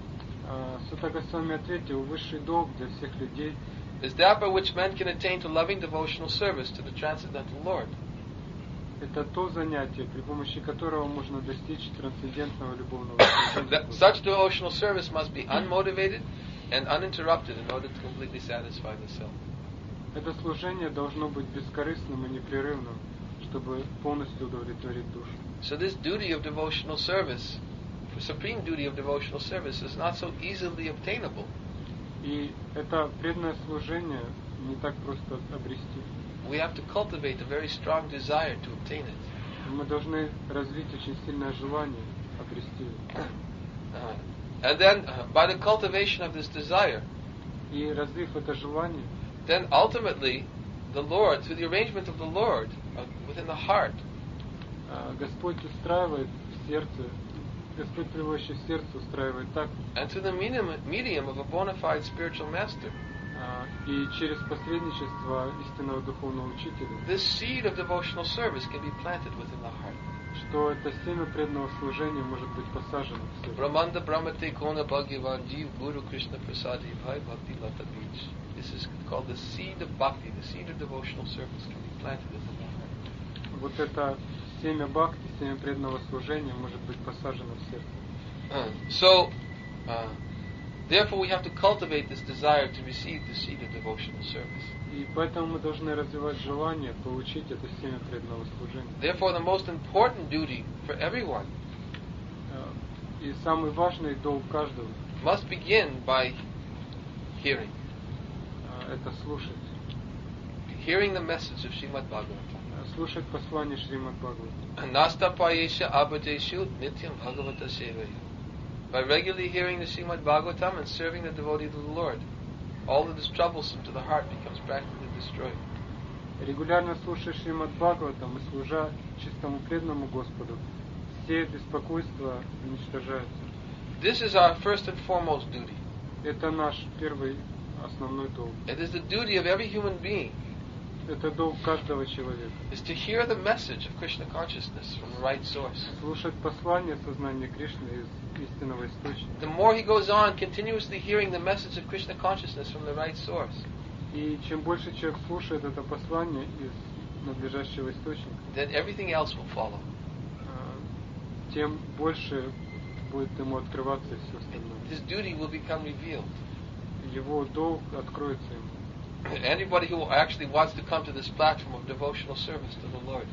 Сута Госвами ответил, высший долг для всех людей is that by which men can attain to loving devotional service to the Transcendental Lord. это то занятие, при помощи которого можно достичь трансцендентного любовного That such devotional service must be unmotivated and uninterrupted in order to completely satisfy the self. Это служение должно быть бескорыстным и непрерывным, чтобы полностью удовлетворить душу. So this duty of devotional service, the supreme duty of devotional service, is not so easily obtainable. И это преданное служение не так просто обрести. We have to cultivate a very strong desire to obtain it. Мы должны развить очень сильное желание обрести его. And then, by the cultivation of this desire, И развив это желание, then ultimately, the Lord, through the arrangement of the Lord within the heart, Господь устраивает в сердце, Господь, приводящий в сердце, устраивает так, and through the medium of a bona fide spiritual master, и через посредничество истинного духовного учителя, this seed of devotional service can be planted within the heart. что это семя преданного служения может быть посажено в сердце. Brahmanda Brahmate Kona Bhagavan Jeev Guru Krishna Prasadi Bhai Bhakti Lata Beach. This is called the seed of bhakti, the seed of devotional service can be planted within the heart. Вот это семя бхакти, семя преданного служения может быть посажено в сердце. So, therefore we have to cultivate this desire to receive the seed of devotional service. И поэтому мы должны развивать желание получить это семя преданного служения. Therefore the most important duty for everyone И самый важный долг каждого must begin by hearing это слушать. Hearing the message of Srimad Bhagavatam. Слушать послание Шримад Бхагаватам. Nasta payesha abhadeshu nityam bhagavata sevaya. By regularly hearing the Srimad Bhagavatam and serving the devotee of the Lord, all that is troublesome to the heart becomes practically destroyed. Регулярно слушая Шримад Бхагаватам и служа чистому преданному Господу, все беспокойства уничтожаются. This is our first and foremost duty. Это наш первый основной долг. It is the duty of every human being Это долг каждого человека. is to hear the message of Krishna consciousness from the right source. Слушать послание сознания Кришны из истинного источника. The more he goes on continuously hearing the message of Krishna consciousness from the right source, И чем больше человек слушает это послание из надлежащего источника, then everything else will follow. тем больше будет ему открываться и все остальное. His duty will become revealed. Его долг откроется ему. Anybody who actually wants to come to this platform of devotional service to the Lord,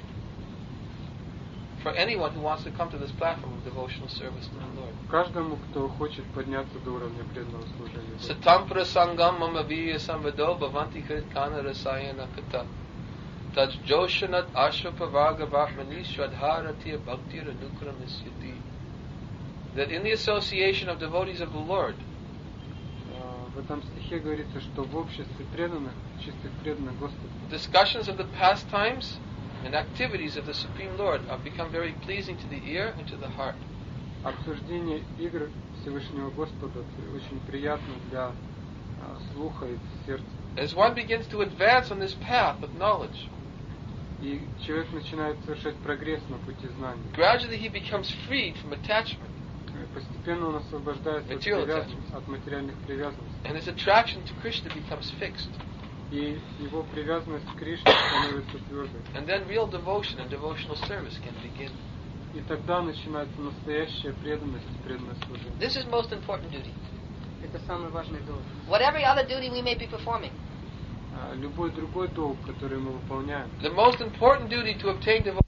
for anyone who wants to come to this platform of devotional service to the Lord, Каждому, кто хочет подняться до уровня преданного служения, Satam prasangam mama viya samvado bhavanti kritkana rasayana kata taj joshanat ashvapavaga bhatmani shradharatiya bhakti ranukram isyati. That in the association of devotees of the Lord, в этом стихе говорится, что в обществе преданных, чистых преданных Господу, discussions of the pastimes and activities of the Supreme Lord have become very pleasing to the ear and to the heart. обсуждение игр Всевышнего Господа очень приятно для слуха и сердца. As one begins to advance on this path of knowledge, И человек начинает совершать прогресс на пути знаний. gradually he becomes freed from attachment, Постепенно он освобождается от материальных привязанностей. and his attraction to Krishna becomes fixed. И его привязанность к Кришне становится твердой. And then real devotion and devotional service can begin. И тогда начинается настоящая преданность и преданное служение. This is most important duty. Это самый важный долг. Whatever other duty we may be performing, Любой другой долг, который мы выполняем, The most important duty to obtain devotion